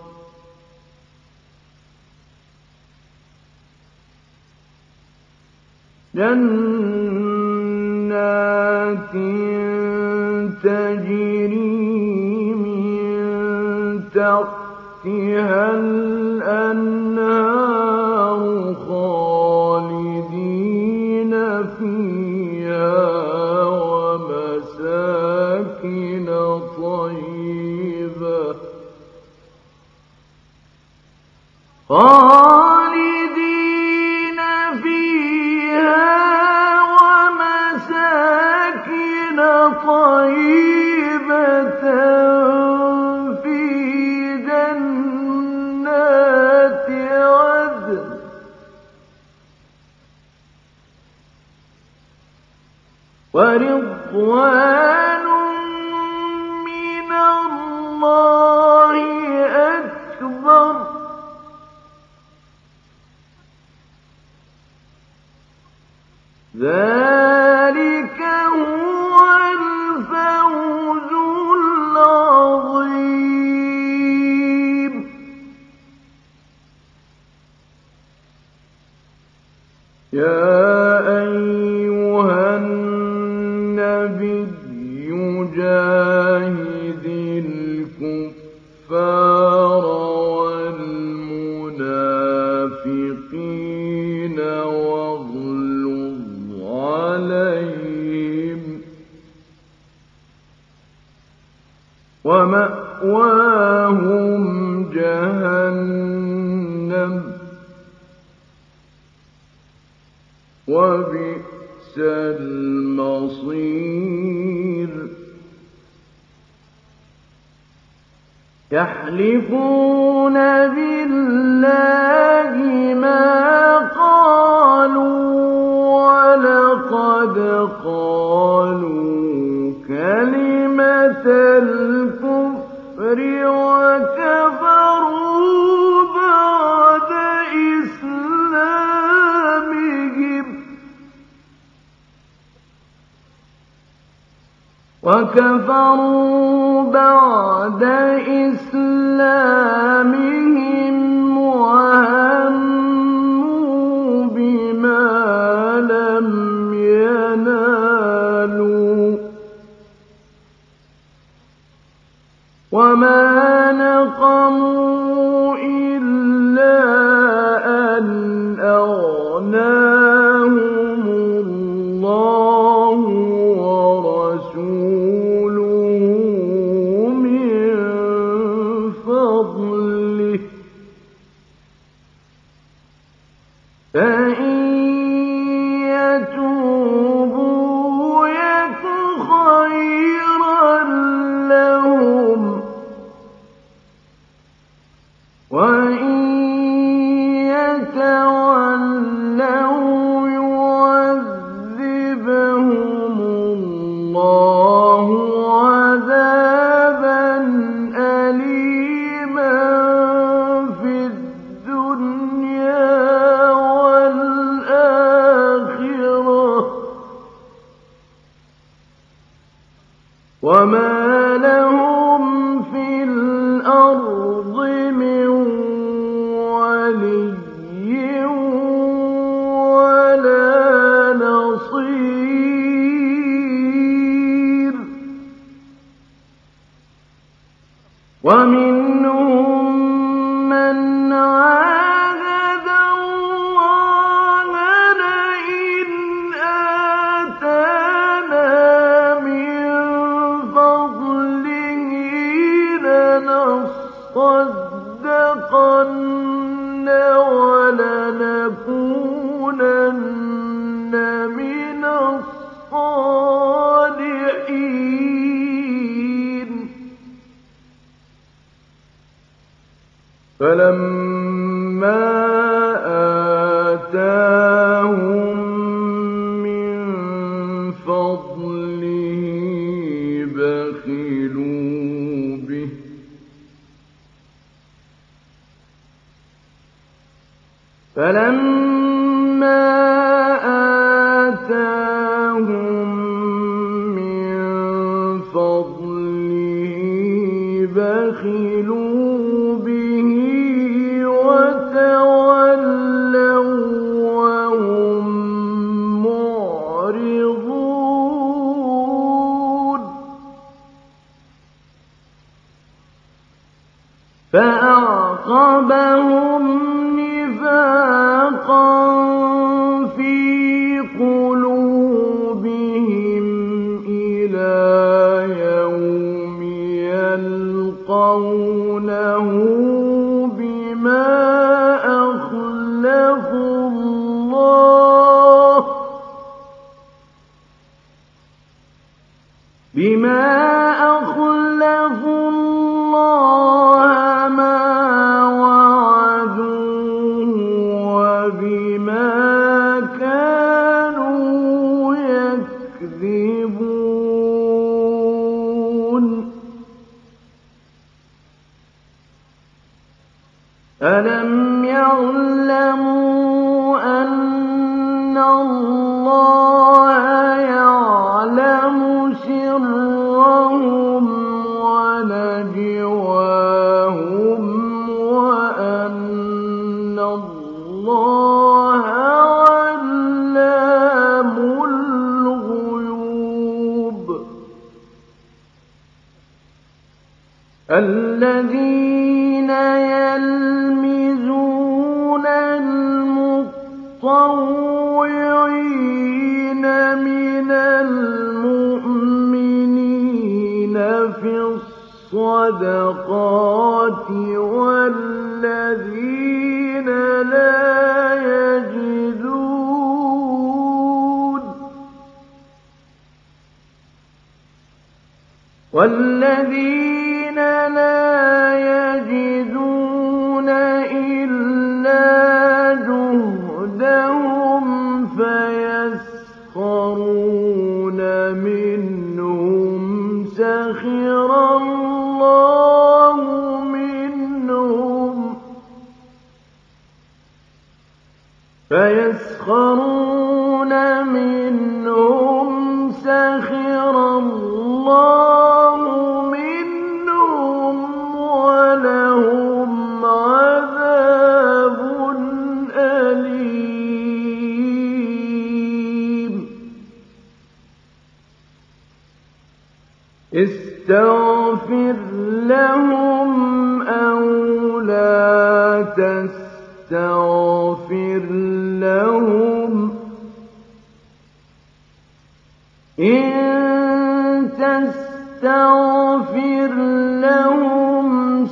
خَالِدِينَ فِيهَا وَمَسَاكِنَ طَيِّبَةً خَالِدِينَ فِيهَا ورضوان من الله أكبر ذلك هو الفوز العظيم يا أيها النبي جاهد الكفار والمنافقين واغلظ عليهم ومأواهم جهنم وبئس المصير يحلفون بالله ما قالوا ولقد قالوا كلمة الكفر وكفروا بعد إسلامهم وهموا بما لم ينالوا وما نقموا إلا أن أغناهم الله ورسوله من فضله فإن يتوبوا يك خيرا لهم وإن يتولوا يعذبهم الله عذابا أليما في الدنيا والآخرة وما لهم في الأرض من ولي ولا نصير ومنهم من عاهد الله لئن آتانا من فضله لنصدقن ولنكونن من الصالحين فلما آتاهم من فضله بخلوا به فلما آتاهم من فضله بخلوا به وتولوا وهم معرضون فأعقبهم نفاقا في قلوبهم إلى يوم يلقونه بما أخلفوا الله ما وعدوه وبما كانوا يكذبون ألم يعلموا أن الله يعلم سرهم ونجواهم وأن الله علام الغيوب الذين يلمزون المطوعين من المؤمنين في الصدقات والذين لا يجدون إلا جهدهم فيسخرون منهم سخر الله منهم ولهم عذاب أليم استغفر لهم أو لا تستغفر لهم إن تستغفر لهم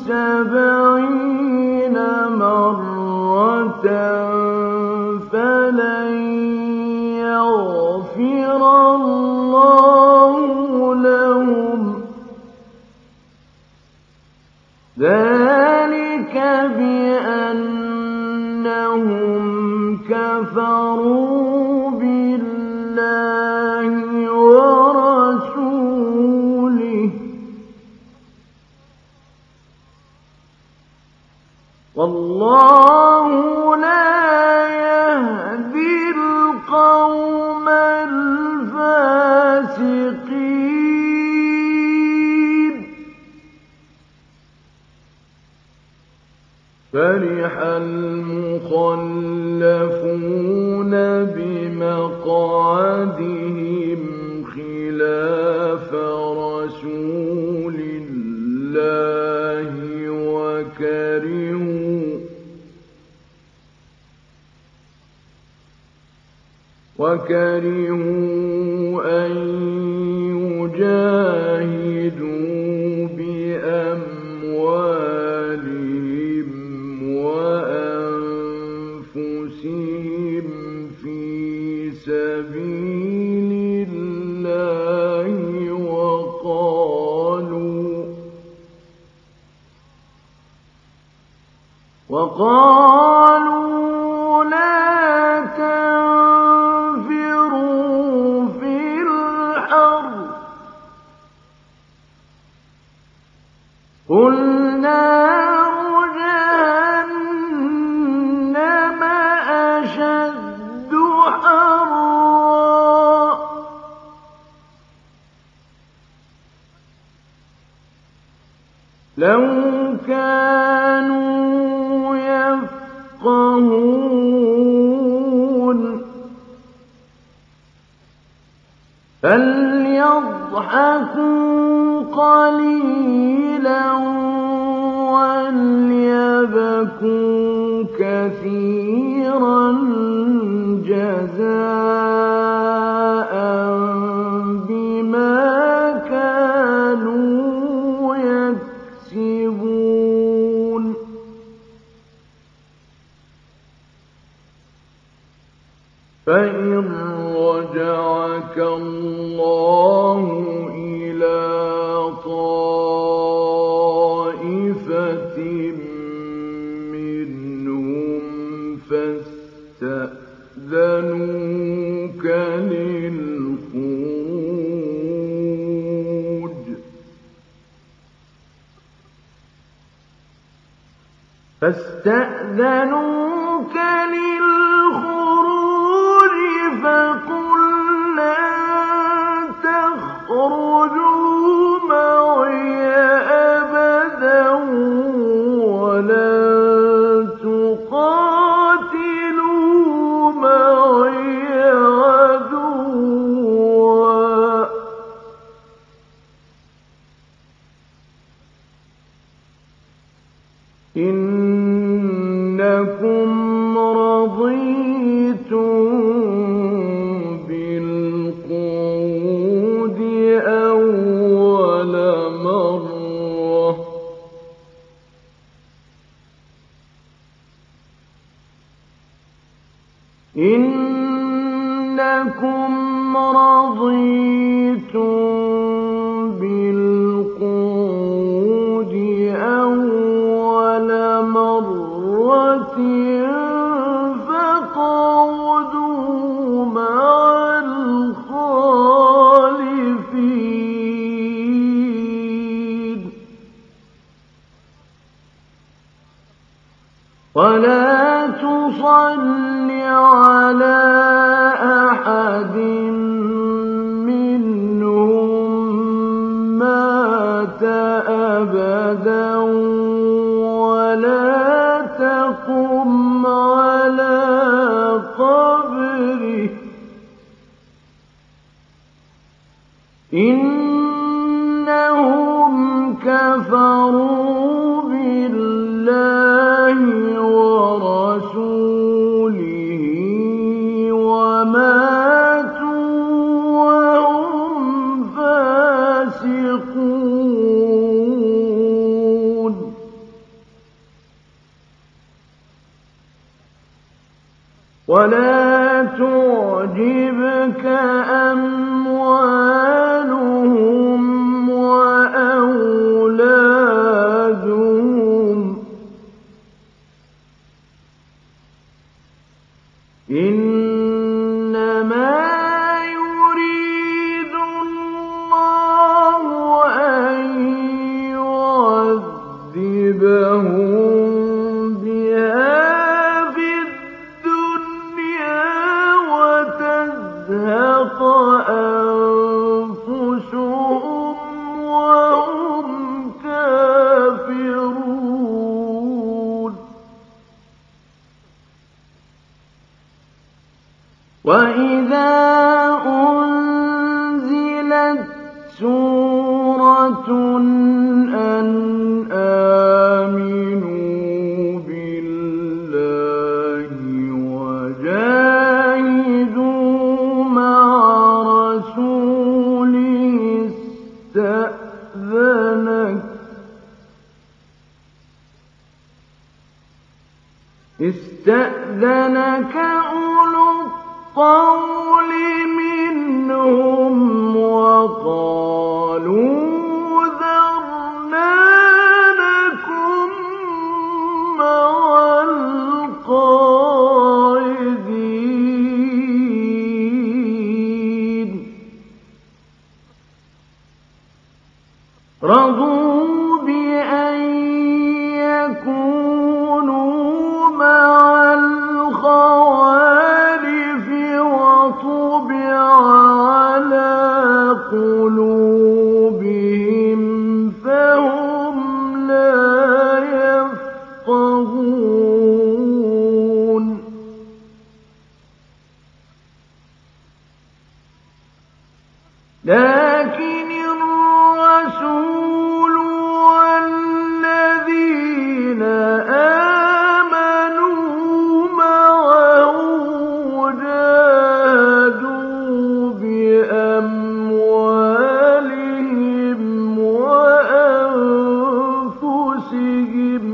70 مرة فلن يغفر الله لهم ذلك بأنهم كفروا بالله ورسوله والله لا يهدي القوم الفاسقين فرح المخلفون بمقعدهم خلاف رسول الله وكرهوا أن يجاهدوا بأموالهم وأنفسهم في سبيل الله وقالوا لا تنفروا في الحر قل نار جهنم أشد حرا لو كانوا يفقهون فليضحكوا قليلا وليبكوا كثيرا جزاء بما كانوا يكسبون فإن رجعك الله إلى طائفة منهم فاستأذنوك للخروج فاستأذنوك للخروج فقل لن تخرجوا معي أبدا ولن تقاتلوا معي عدوا إنكم رضيتم بالقعود أول مرة إنكم رضيتم بالقعود أول مرة فاقعدوا مع الخالفين ولا تصل على أحد منهم مات أبدا ولا تقم على قبره إنهم كفروا بالله ورسوله وماتوا وهم فاسقون ولا تعجبك أموالهم وأولادهم إنما يريد الله أن يعذبهم بها في الدنيا وتزهق أنفسهم وهم كافرون وإذا أنزلت سورة أن آمنوا بالله وجاهدوا مع رسوله استأذنك أولو الطول منهم وقالوا ذرنا نكن مع القاعدين رضوا بأن يكونوا مع الخوالف وطبع على قلوبهم فهم لا يفقهون لكن الرسول والذين آمنوا معه جاهدوا بأموالهم وأنفسهم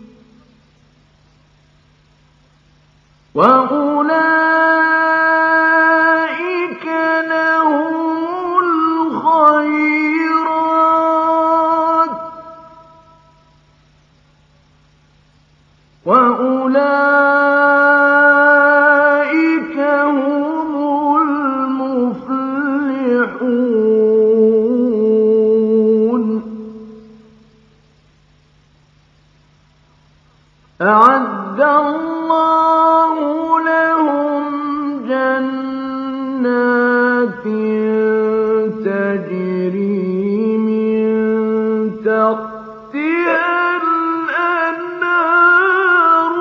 وأولئك لهم الخيرات وأولئك هم المفلحون تجري من تحتها الأنهار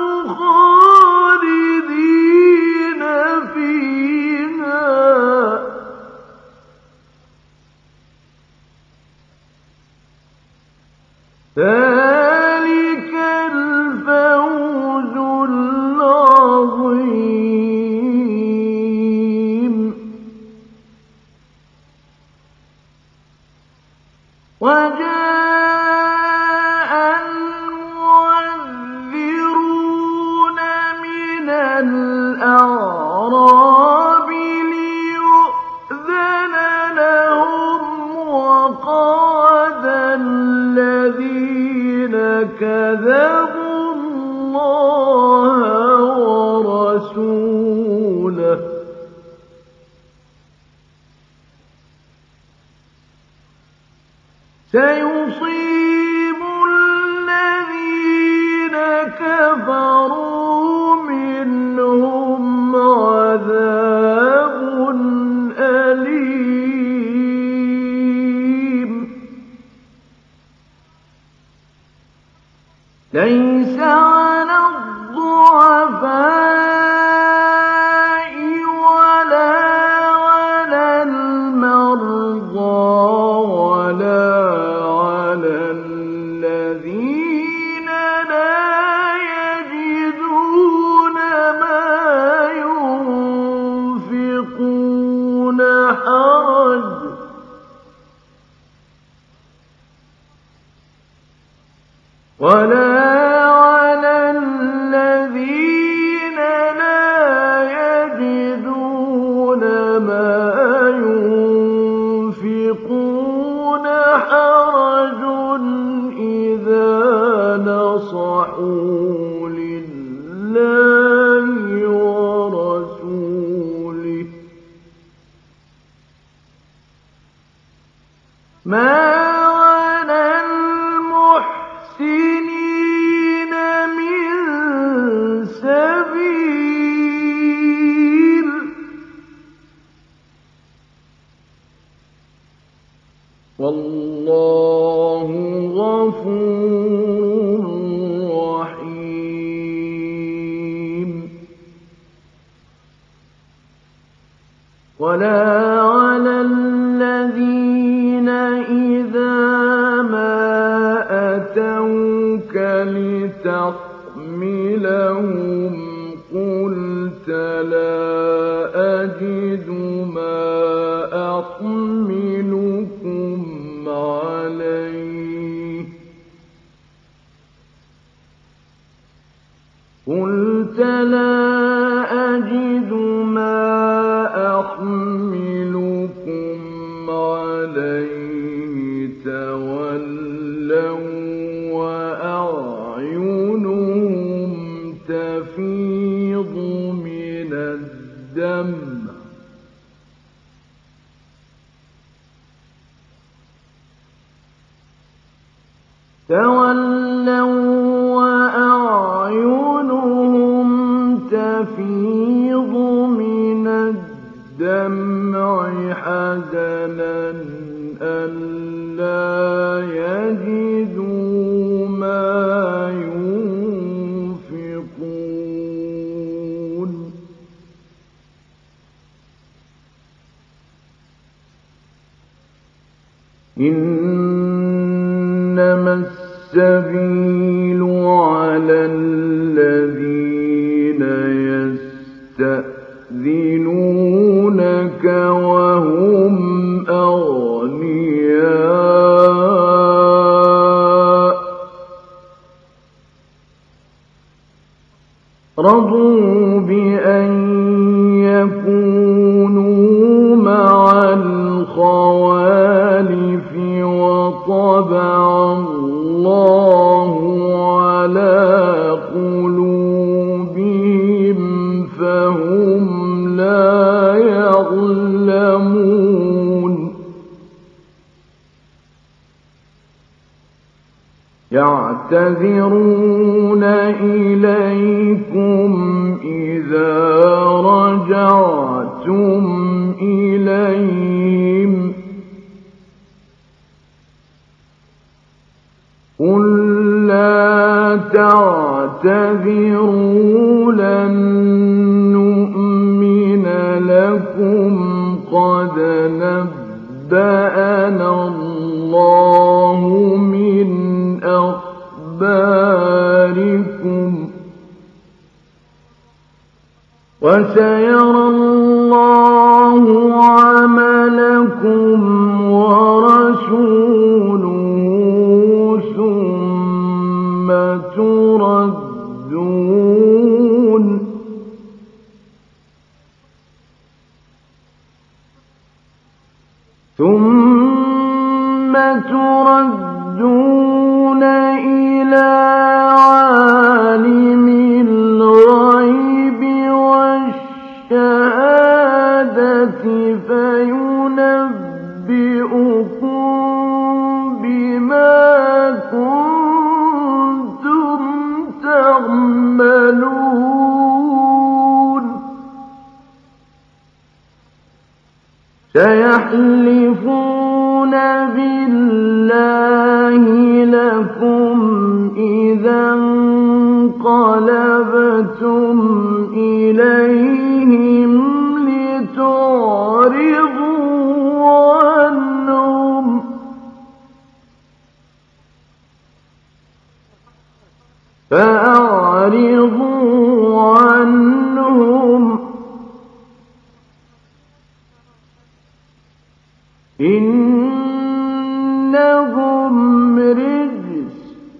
خالدين فيها ذلك الفوز العظيم وجاء المعذرون من الأعراب ليؤذن لهم وقعد الذين كذبوا الله ورسوله سيصيب الذين كفروا منهم عذاب أليم ليس على الضعفاء ولا على المرضى ولا على الذين لا يجدون ما ينفقون حرج ولا على الذين لا يجدون ما ينفقون حرج إذا نصحوا لله ورسوله ما على المحسنين من سبيل والله غفور رحيم ولا على الذين إذا ما أتوك لتحملهم قلت لا أجد ما أحملكم عليه قلت لا أجد ما أحملكم عليه تولوا وأعينهم تفيض من الدمع تفيض من الدمع حزنا ألا يجدوا ما ينفقون إنما السبيل على الذين يستأذنونك وهم أغنياء رضوا بأن يكونوا مع الخوالف وطبع الله على قلوبهم فهم لا يعلمون يعتذرون إليكم إذا رجعتم إليهم تعتذروا لن نؤمن لكم قد نبأنا الله من أخباركم وسيرى الله عملكم ورسوله ثم تردون إلى عالم الغيب والشهادة فينبئكم بما كنتم تعملون سيحلفون بالله لكم إذا انقلبتم إليهم لتعرضوا عنهم فأعرضوا عنهم إنهم رجس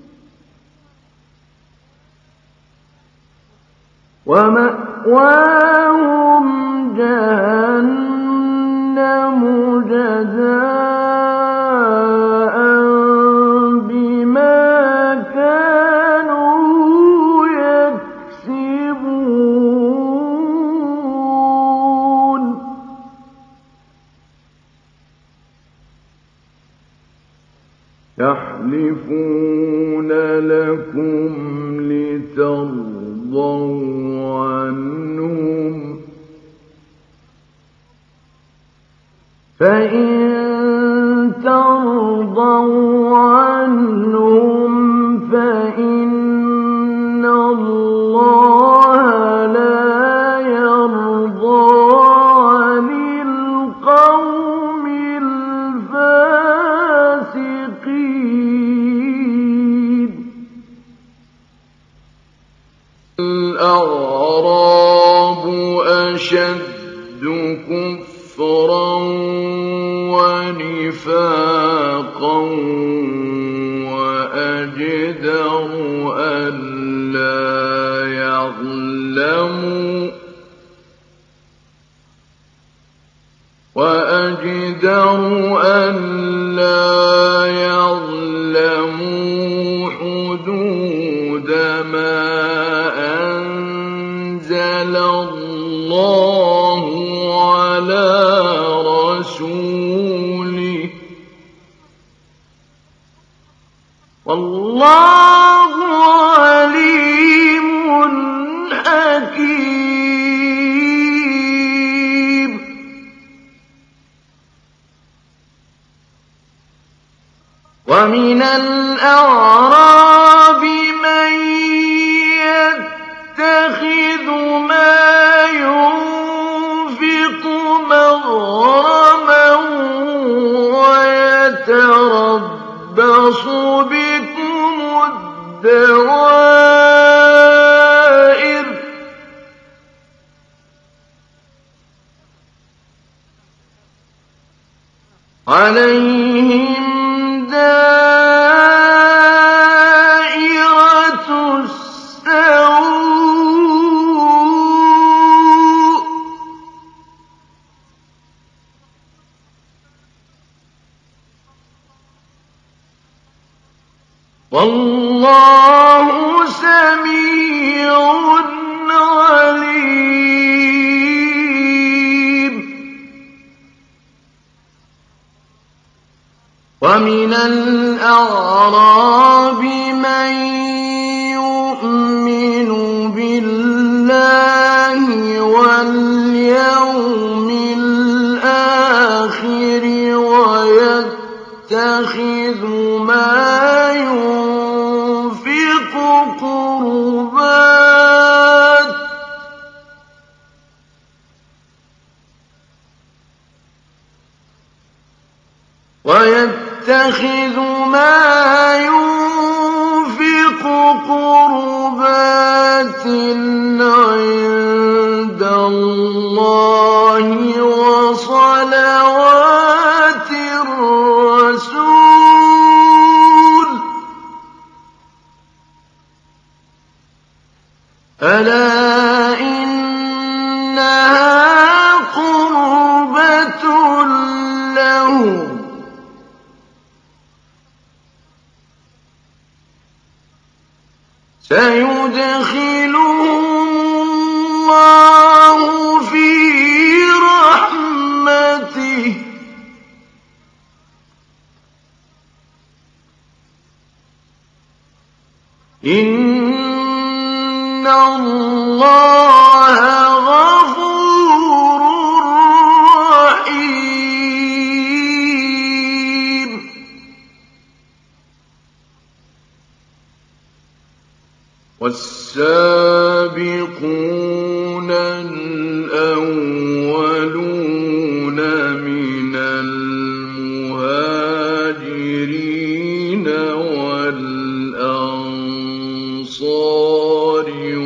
ومأواهم جهنم جزاء بما كانوا يكسبون يحلفون لكم لترضوا عنهم فإن ترضوا عنهم فإن الله لا يرضى عن القوم الفاسقين الأعراب أشد كفرا ونفاقا وأجدر ألا يعلموا حدود ما أنزل الله على رسوله والله عليم حكيم ومن الأعراب من يتخذ ما ينفق مغرما ويتربص بكم الدوائر عليهم دائرة السوء والله سميع عليم ومن الأعراب من يؤمن بالله واليوم الآخر ويتخذ ما ينفق قربات ويتخذ ما ينفق قربات عند الله وصلوات الرسول ألا إنها قربة لهم سيدخلهم الله في رحمته إن الله غفور رحيم والسابقون الأولون من المهاجرين والأنصار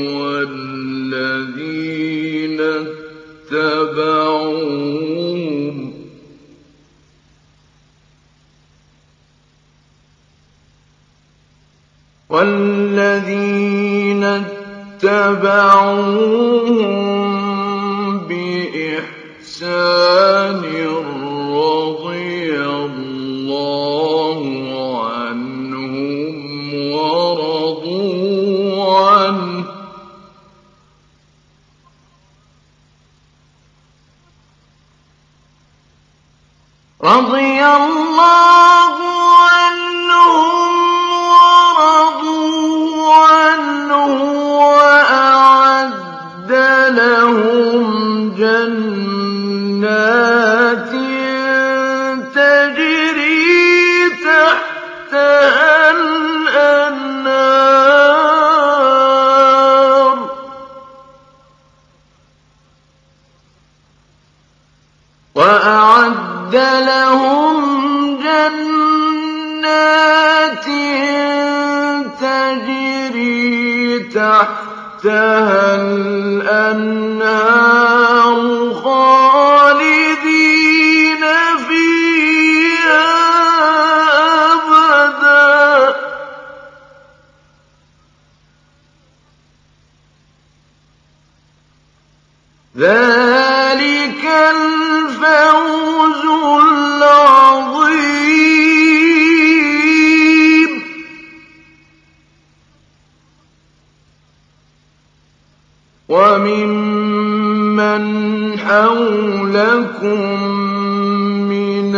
والذين اتبعوهم بإحسان رضي الله عنهم ورضوا عنه رضي الله عنهم ورضوا عنه وأعد لهم جنات تجري تحتها الأنهار وأعد لهم جنات تجري تحتها الأنهار خالدين فيها أبدا ذلك الفوز العظيم وممن حولكم من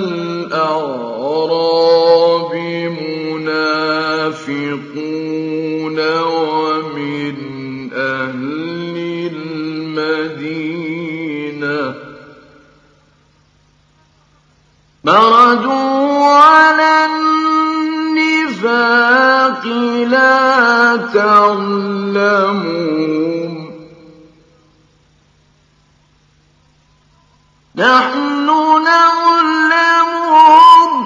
الأعراب منافقون ومن أهل المدينة مردوا على النفاق لا تعلمون نحن نعلمهم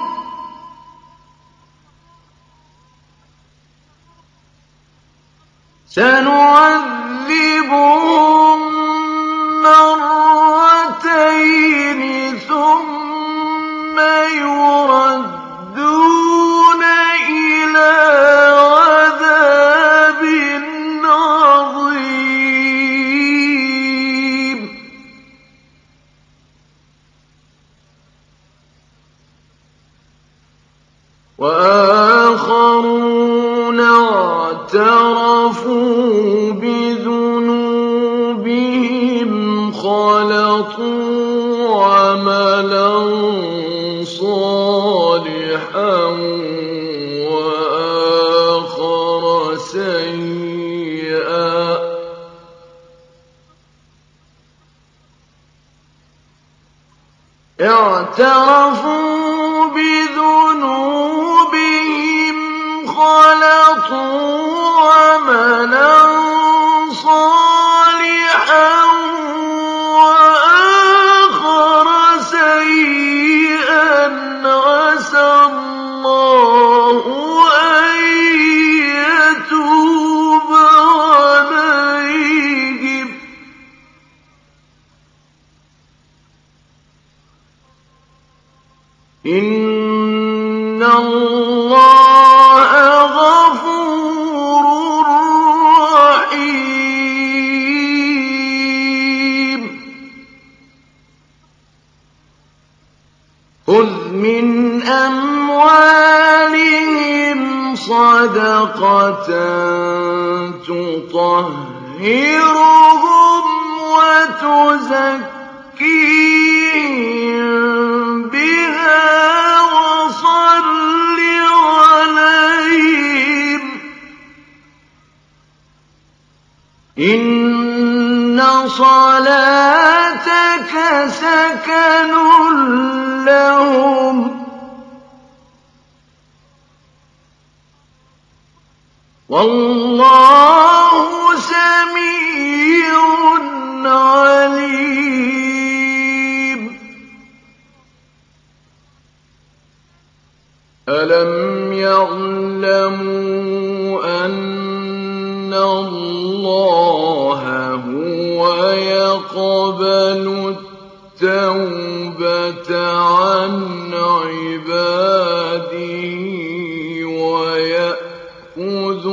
سنعذبهم مرتين ثم يردون إلى عذاب عظيم وآخرون اعترفوا بذنوبهم خلطوا عملا صالحا وآخر سيئا اعترفوا بذنوبهم خَلَطُوا عَمَلًا صَالِحًا وَآخَرَ سَيِّئًا عَسَى اللَّهُ أَن يَتُوبَ عَلَيْهِمْ ۗ إِنَّ اللَّهَ غَفُورٌ رَّحِيمٌ. خُذْ مِنْ أَمْوَالِهِمْ صَدَقَةً تُطَهِّرُهُمْ وَتُزَكِّيهِم بِهَا وَصَلِّ عَلَيْهِمْ ۖ إِنَّ صَلَاتَكَ سَكَنٌ لَّهُمْ ۗ وَاللَّهُ سَمِيعٌ عَلِيمٌ. أَلَمْ يَعْلَمُوا أَنَّ اللَّهَ هُوَ يَقْبَلُ التَّوْبَةَ عَنْ عِبَادِهِ وَيَأْخُذُ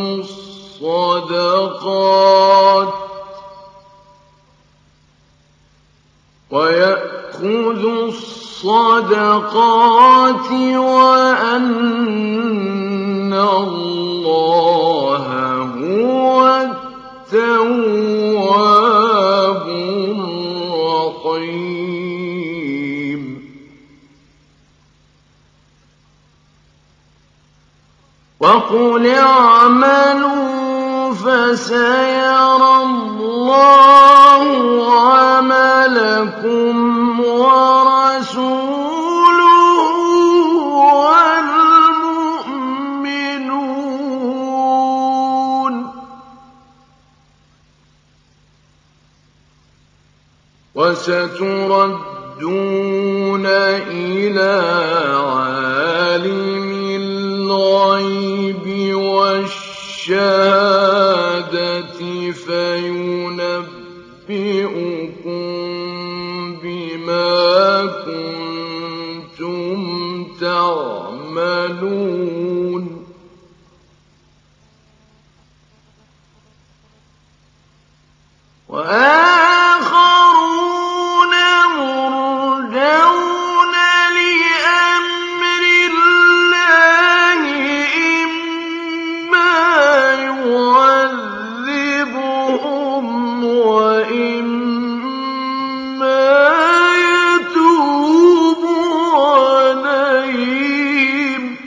الصَّدَقَاتِ وَأَنَّ اللَّهَ هُوَ التَّوَّابُ الرَّحِيمُ. وَقُلِ اعْمَلُوا فَسَيَرَى اللَّهُ عَمَلَكُمْ وَرَسُولُهُ وَالْمُؤْمِنُونَ ۖ وَسَتُرَدُّونَ إِلَىٰ عَالِمِ الْغَيْبِ وَالشَّهَادَةِ فَيُنَبِّئُكُم بِمَا كُنتُمْ تَعْمَلُونَ. وَآخَرُونَ مُرْجَوْنَ لِأَمْرِ اللَّهِ إِمَّا يُعَذِّبُهُمْ وَإِمَّا يَتُوبُ عَلَيْهِمْ ۗ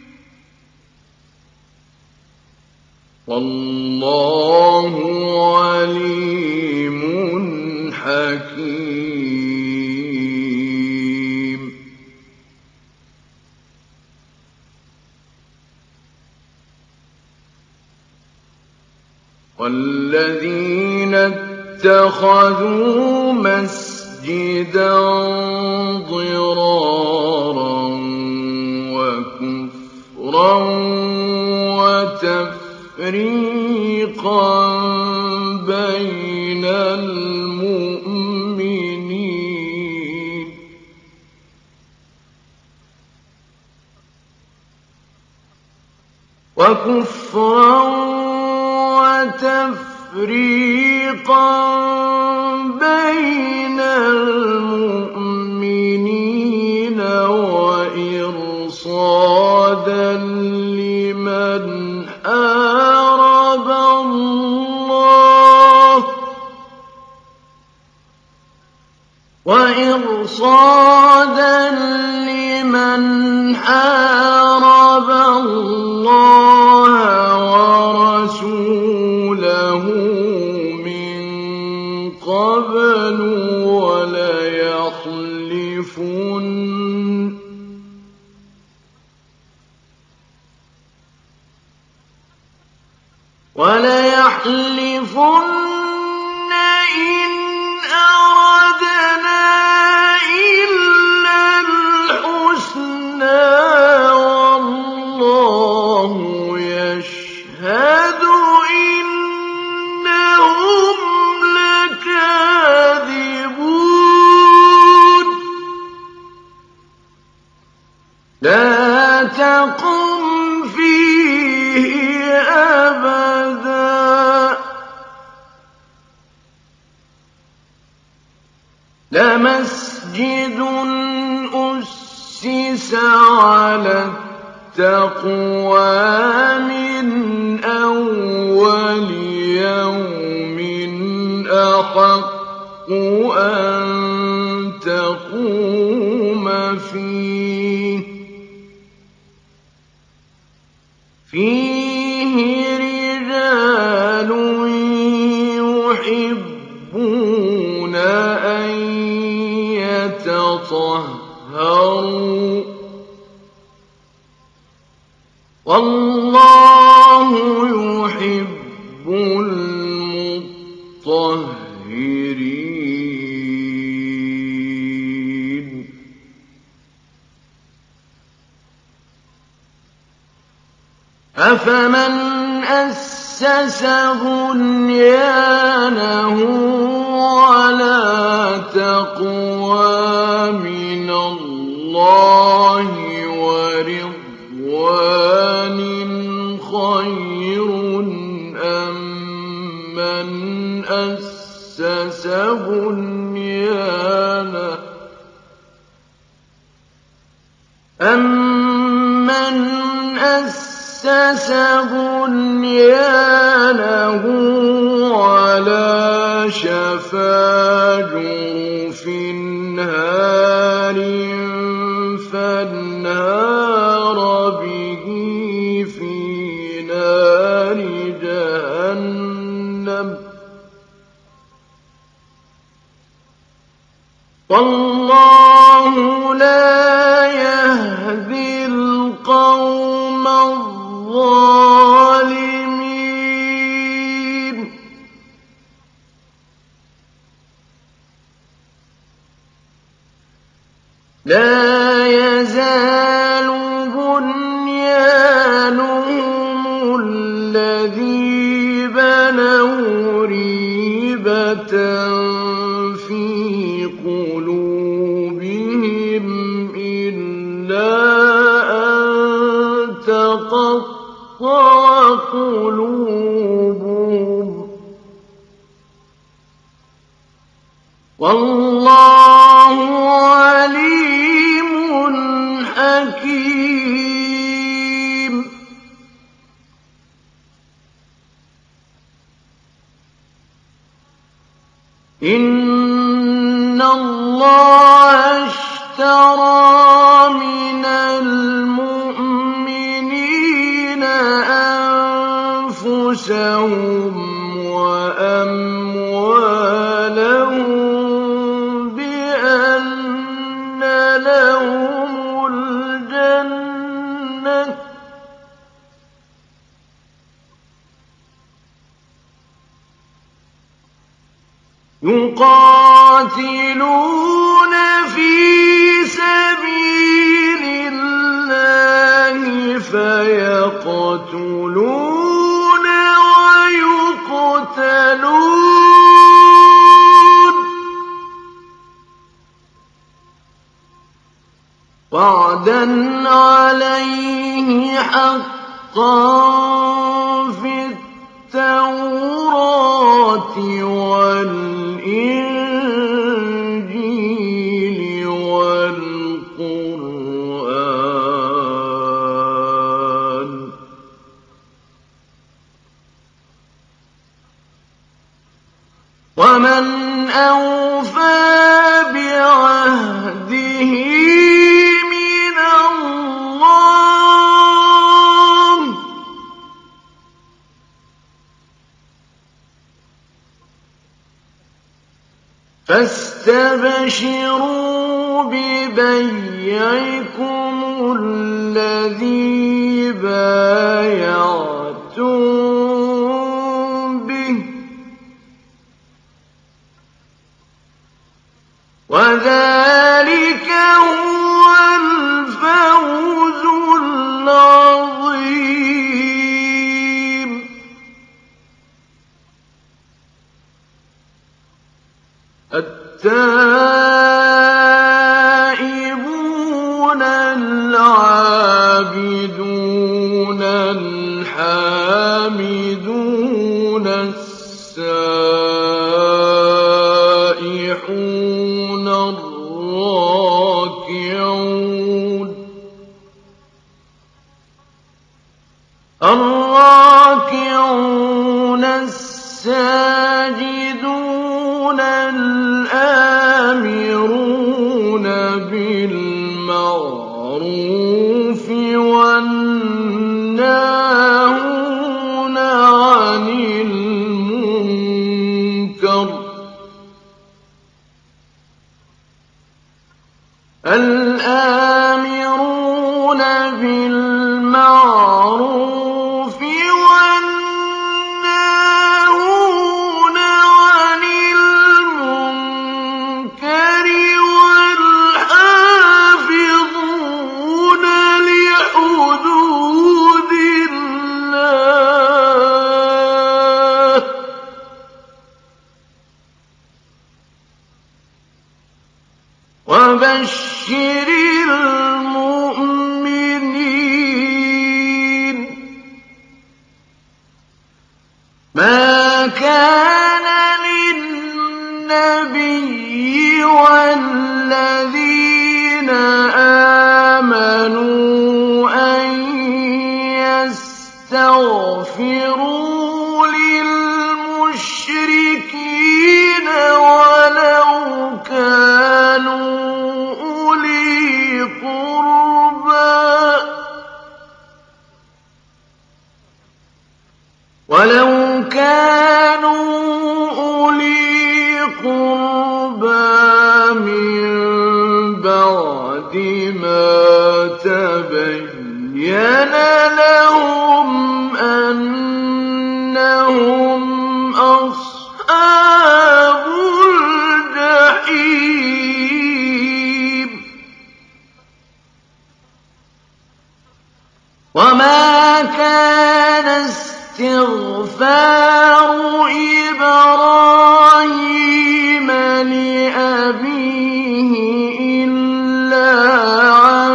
وَاللَّهُ عَلِيمٌ حَكِيمٌ. وَالَّذِينَ اتَّخَذُوا مَسْجِدًا ضِرَارًا وَكُفْرًا وَتَفْرِيقًا بَيْنَ الْمُؤْمِنِينَ وَإِرْصَادًا لِّمَنْ حَارَبَ اللَّهَ وَرَسُولَهُ مِن قَبْلُ وَلَيَحْلِفُنَّ إِنْ أَرَدْنَا إِلَّا الْحُسْنَىٰ وَاللَّهُ يَشْهَدُ إِنَّهُمْ لَكَاذِبُونَ لَا تَقُمْ فِيهِ أَبَدًا لَمَسْجِدٌ أُسِّسَ عَلَى التَّقْوَىٰ مِنْ أَوَّلِ يَوْمٍ أَحَقُّ أَن تَقُومَ فِيهِ رِجَالٌ يُحِبُّونَ أَن يَتَطَهَّرُوا ۚ وَاللَّهُ يُحِبُّ الْمُطَهِّرِينَ أَفَمَنْ أَسَّسَ بُنْيَانَهُ عَلَىٰ تَقْوَىٰ مِنَ اللَّهِ وَرِضْوَانٍ خَيْرٌ أَم مَّنْ أَسَّسَ بُنْيَانَهُ عَلَىٰ شَفَا جُرُفٍ هَارٍ فَانْهَارَ بِهِ فِي نَارِ جَهَنَّمَ ۗ وَاللَّهُ لَا يَهْدِي الْقَوْمَ الظَّالِمِينَ لَا يَزَالُ بُنْيَانُهُمُ الَّذِي بَنَوْا رِيبَةً فِي قُلُوبِهِمْ إِلَّا أَن تَقَطَّعَ قُلُوبُهُمْ ۗ وَاللَّهُ عَلِيمٌ حَكِيمٌ إِنَّ اللَّهَ اشْتَرَىٰ مِنَ الْمُؤْمِنِينَ أَنفُسَهُمْ وَأَمْوَالَهُم بِأَنَّ لَهُمُ الْجَنَّةَ ۚ يُقَاتِلُونَ فِي سَبِيلِ اللَّهِ فَيَقْتُلُونَ وَيُقْتَلُونَ ۖ وَعْدًا عَلَيْهِ حَقًّا فِي التَّوْرَاةِ وَالْإِنجِيلِ وَالْقُرْآنِ ۚ وَمَنْ أَوْفَىٰ بِعَهْدِهِ مِنَ اللَّهِ ۚ فَاسْتَبْشِرُوا بِبَيْعِكُمُ الَّذِي بَايَعْتُم وذلك هو الفوز العظيم. التائبون العابدون الحامدون السائحون الراكعون الساجدون الآمرون بالمعروف والناهون عن المنكر الآمرون بالمعروف والناهون عن المنكر والحافظون لحدود الله وبشر المؤمنين. ما كان للنبي والذين آمنوا أن يستغفروا للمشركين ولو كانوا أولي قربى من بعد ما تبين لهم أنهم أصحاب الجحيم. وما كان استغفار إبراهيم لأبيه إلا عن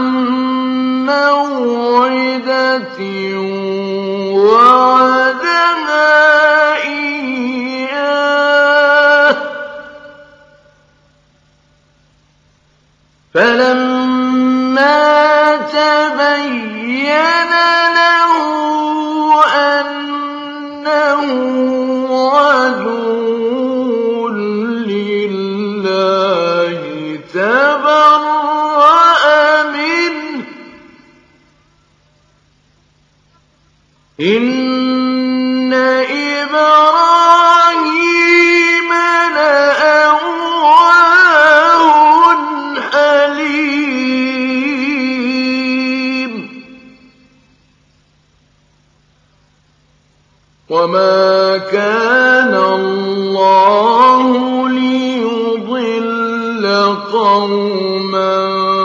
موعدة وعدها إياه فلما تبين له أنه عدو لله تبرأ منه إن إبراهيم لأواه حليم. وما كان الله ليضل قوما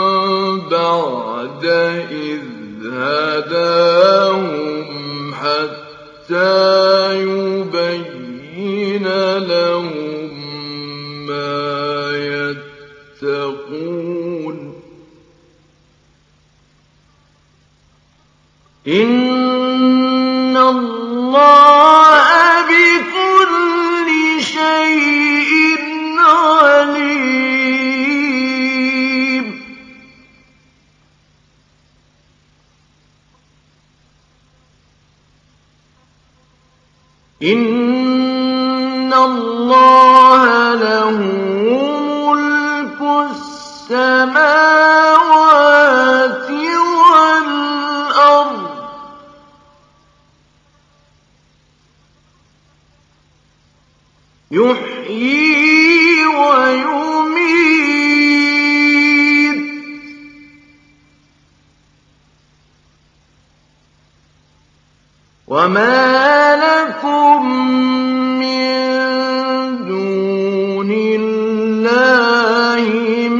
بعد إذ هداهم حتى يبين لهم ما يتقون إن الله بكل شيء عليم. إن الله له ملك السماوات والأرض يحيي ويميت وما لكم من دون الله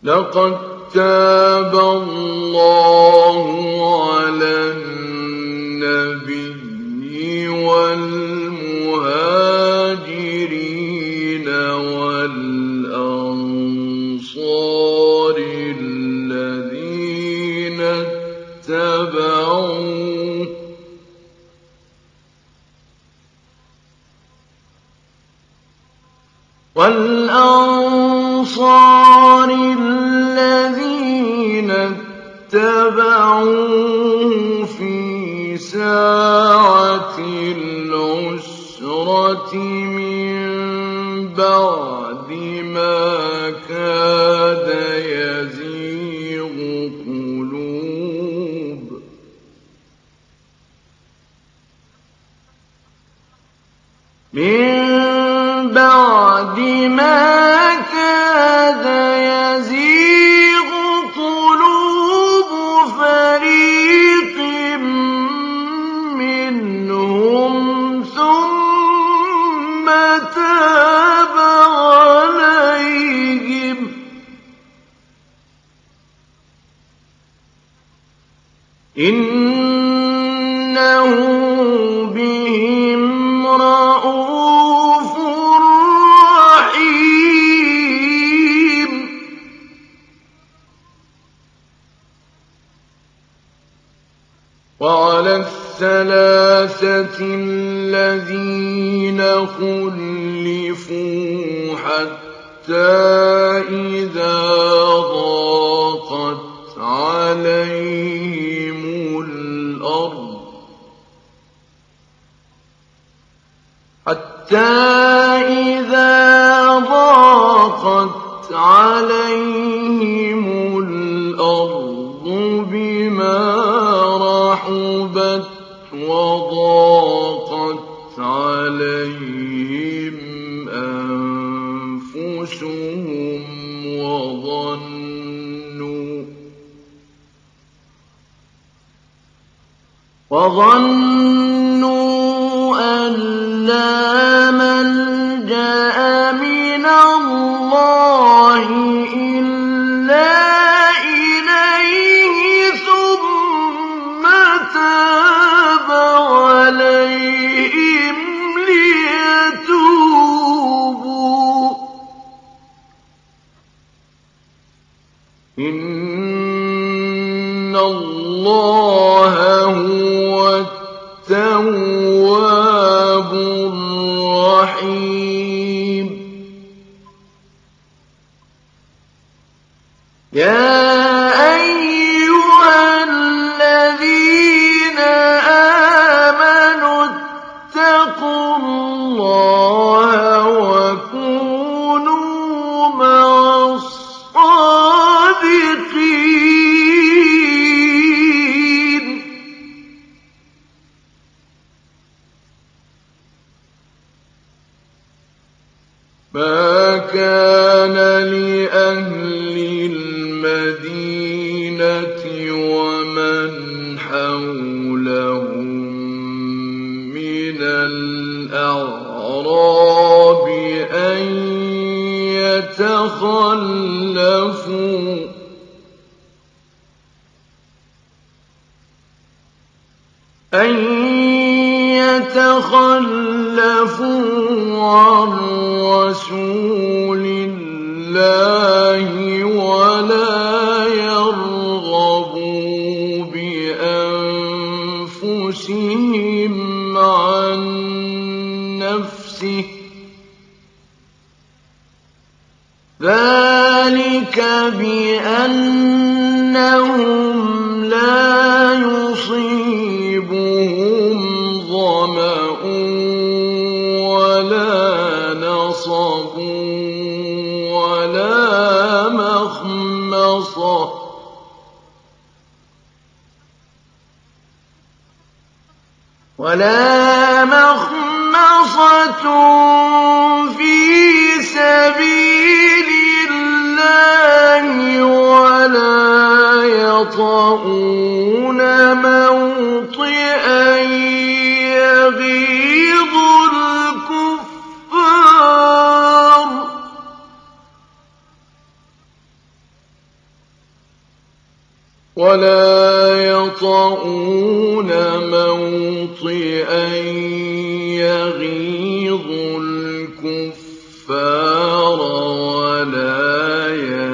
لقد تاب الله على النبي والمهاجرين والأنصار الذين اتبعوه في ساعة العسرة من بعد ما كاد يزيغ قلوب فريق منهم ثم تاب عليهم إنه بهم رءوف رحيم. وعلى الثلاثة الذين خلفوا حتى إذا ضاقت عليهم الأرض بما رحبت وضاقت عليهم أنفسهم وظنوا أن لا ملجأ من الله إلا إليه ثم تاب عليهم ليتوبوا إن الله هو التواب الرحيم. يا أيها الذين آمنوا اتقوا الله وكونوا مع الصادقين. ما كان لأهل المدينة ومن حولهم من الأعراب أن يتخلفوا عن رسول الله ولا يرغبوا بأنفسهم عن نفسه ذلك بأنهم لا يصيبهم ظمأ ولا نصب ولا مخمصة في سبيل الله ولا يطؤون موطئا يغيظ الكفار ولا يطؤون موطئا يغيظ الكفار ولا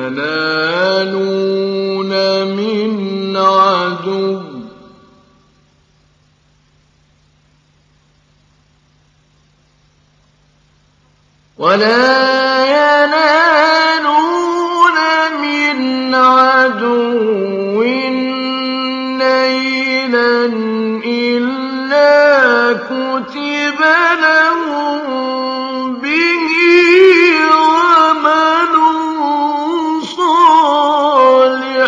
ينالون من عدو نيلا إلا كتب لهم به عمل صالح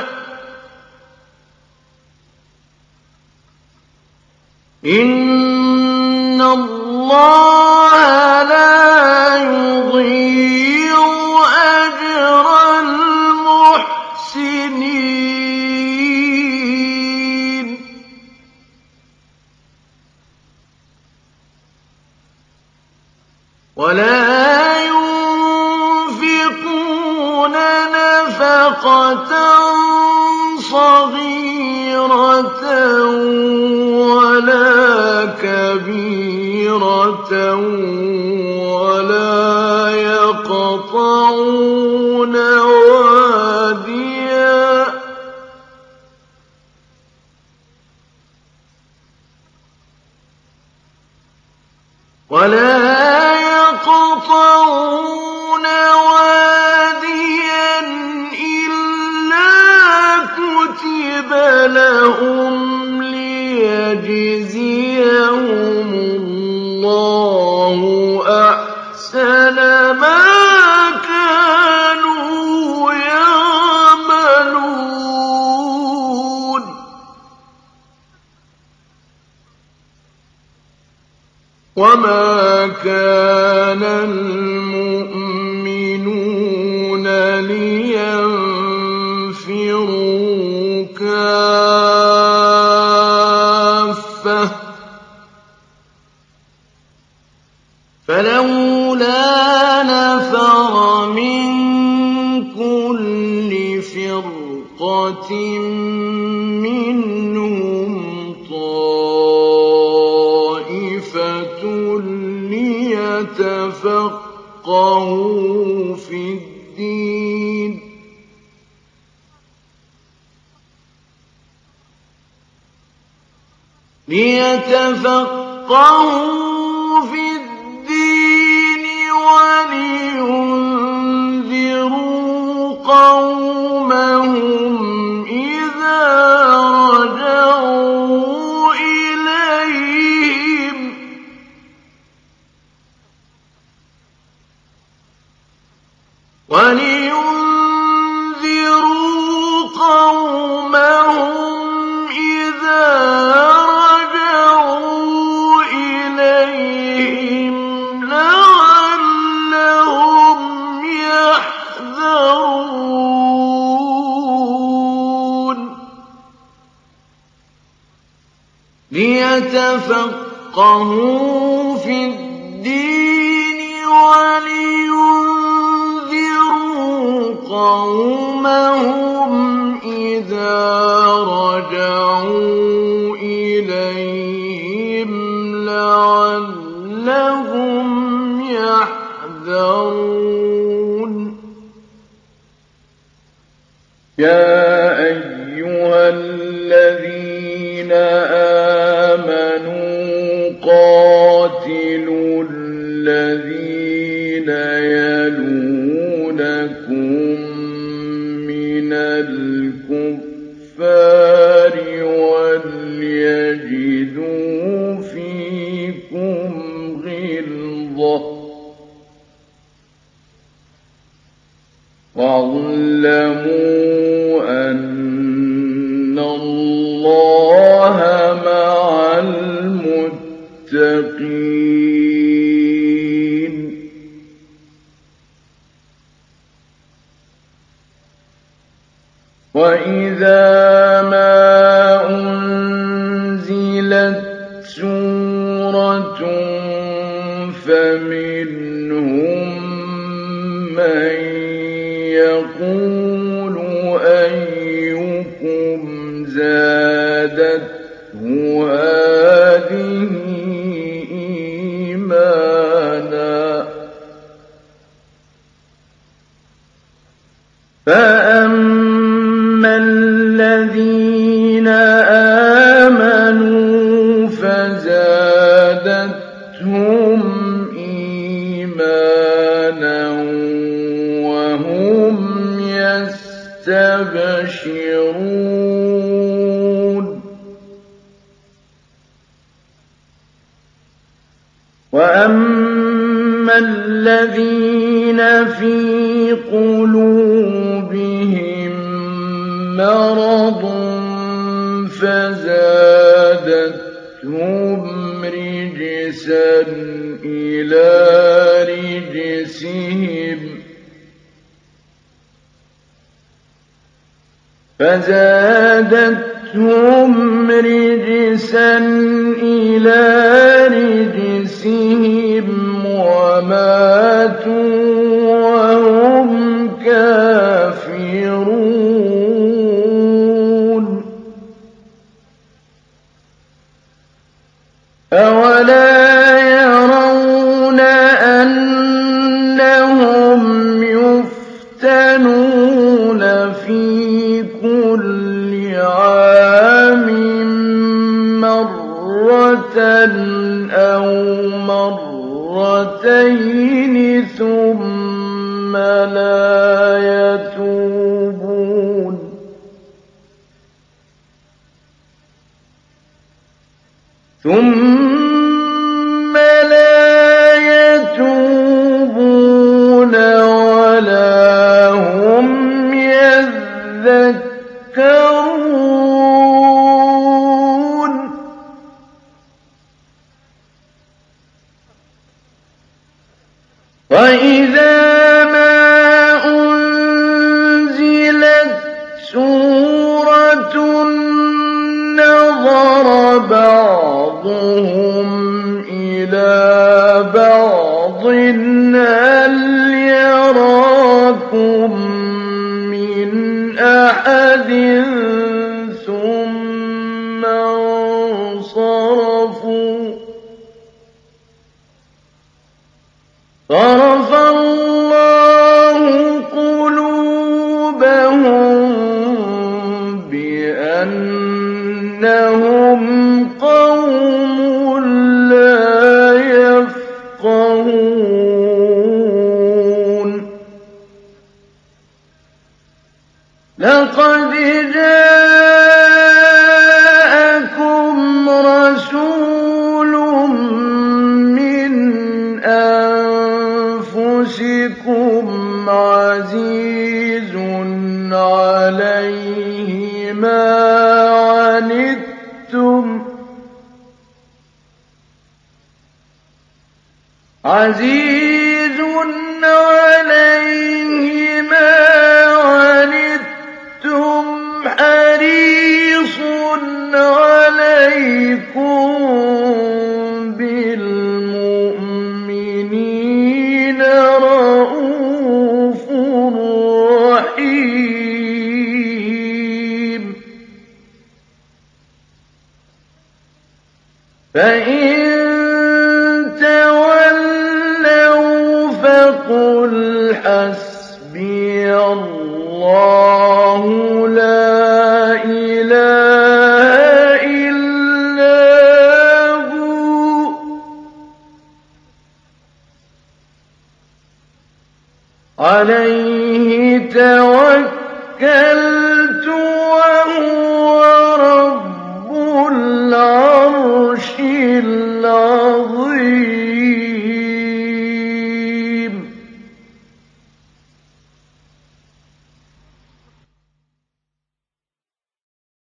إن الله لا يضيع أجر المحسنين ولا ينفقون نفقة صغيرة ولا كبيرة ولا يقطعون واديا إلا كتب لهم ليجزيهم الله أحسن ما كانوا يعملون وما كان المؤمنون لينفروا كافة فلولا نفر من كل فرقة منهم طائفة ليتفقهوا في الدين ولينذروا قومهم إذا رجعوا إليهم لعلهم يحذرون ليتفقهوا في الدين ولينذروا قومهم إذا رجعوا إليهم لعلهم يحذرون يا أيها الذين آمنوا قاتلوا الذين يلونكم من الكفار وليجدوا فيكم غلظة واعلموا أن الله مع المتقين وإذا ما أنزلت سورة فمنهم من يقول أيكم زادته هذه إيمانا فأما الذين آمنوا فزادتهم إيمانا وهم يستبشرون وأما الذين في قلوبهم مرض فزادتهم رجسا إلى رجسهم وماتوا وهم كافرون أولا يرون أنهم يفتنون في كل عام مرة أو مرتين ثم لا يتوبون ولا هم يذكرون وإذا ما أنزلت سورة نظر بعضهم إلى بعض هل يراكم من أحد ثم انصرفوا صرف الله قلوبهم بأنهم قوم لا يفقهون لقد جاءكم رسول من أنفسكم عزيز عليه ما عنتم حريص عليكم بالمؤمنين رءوف رحيم فإن تولوا فقل حسبي الله لا إله إلا هو عليه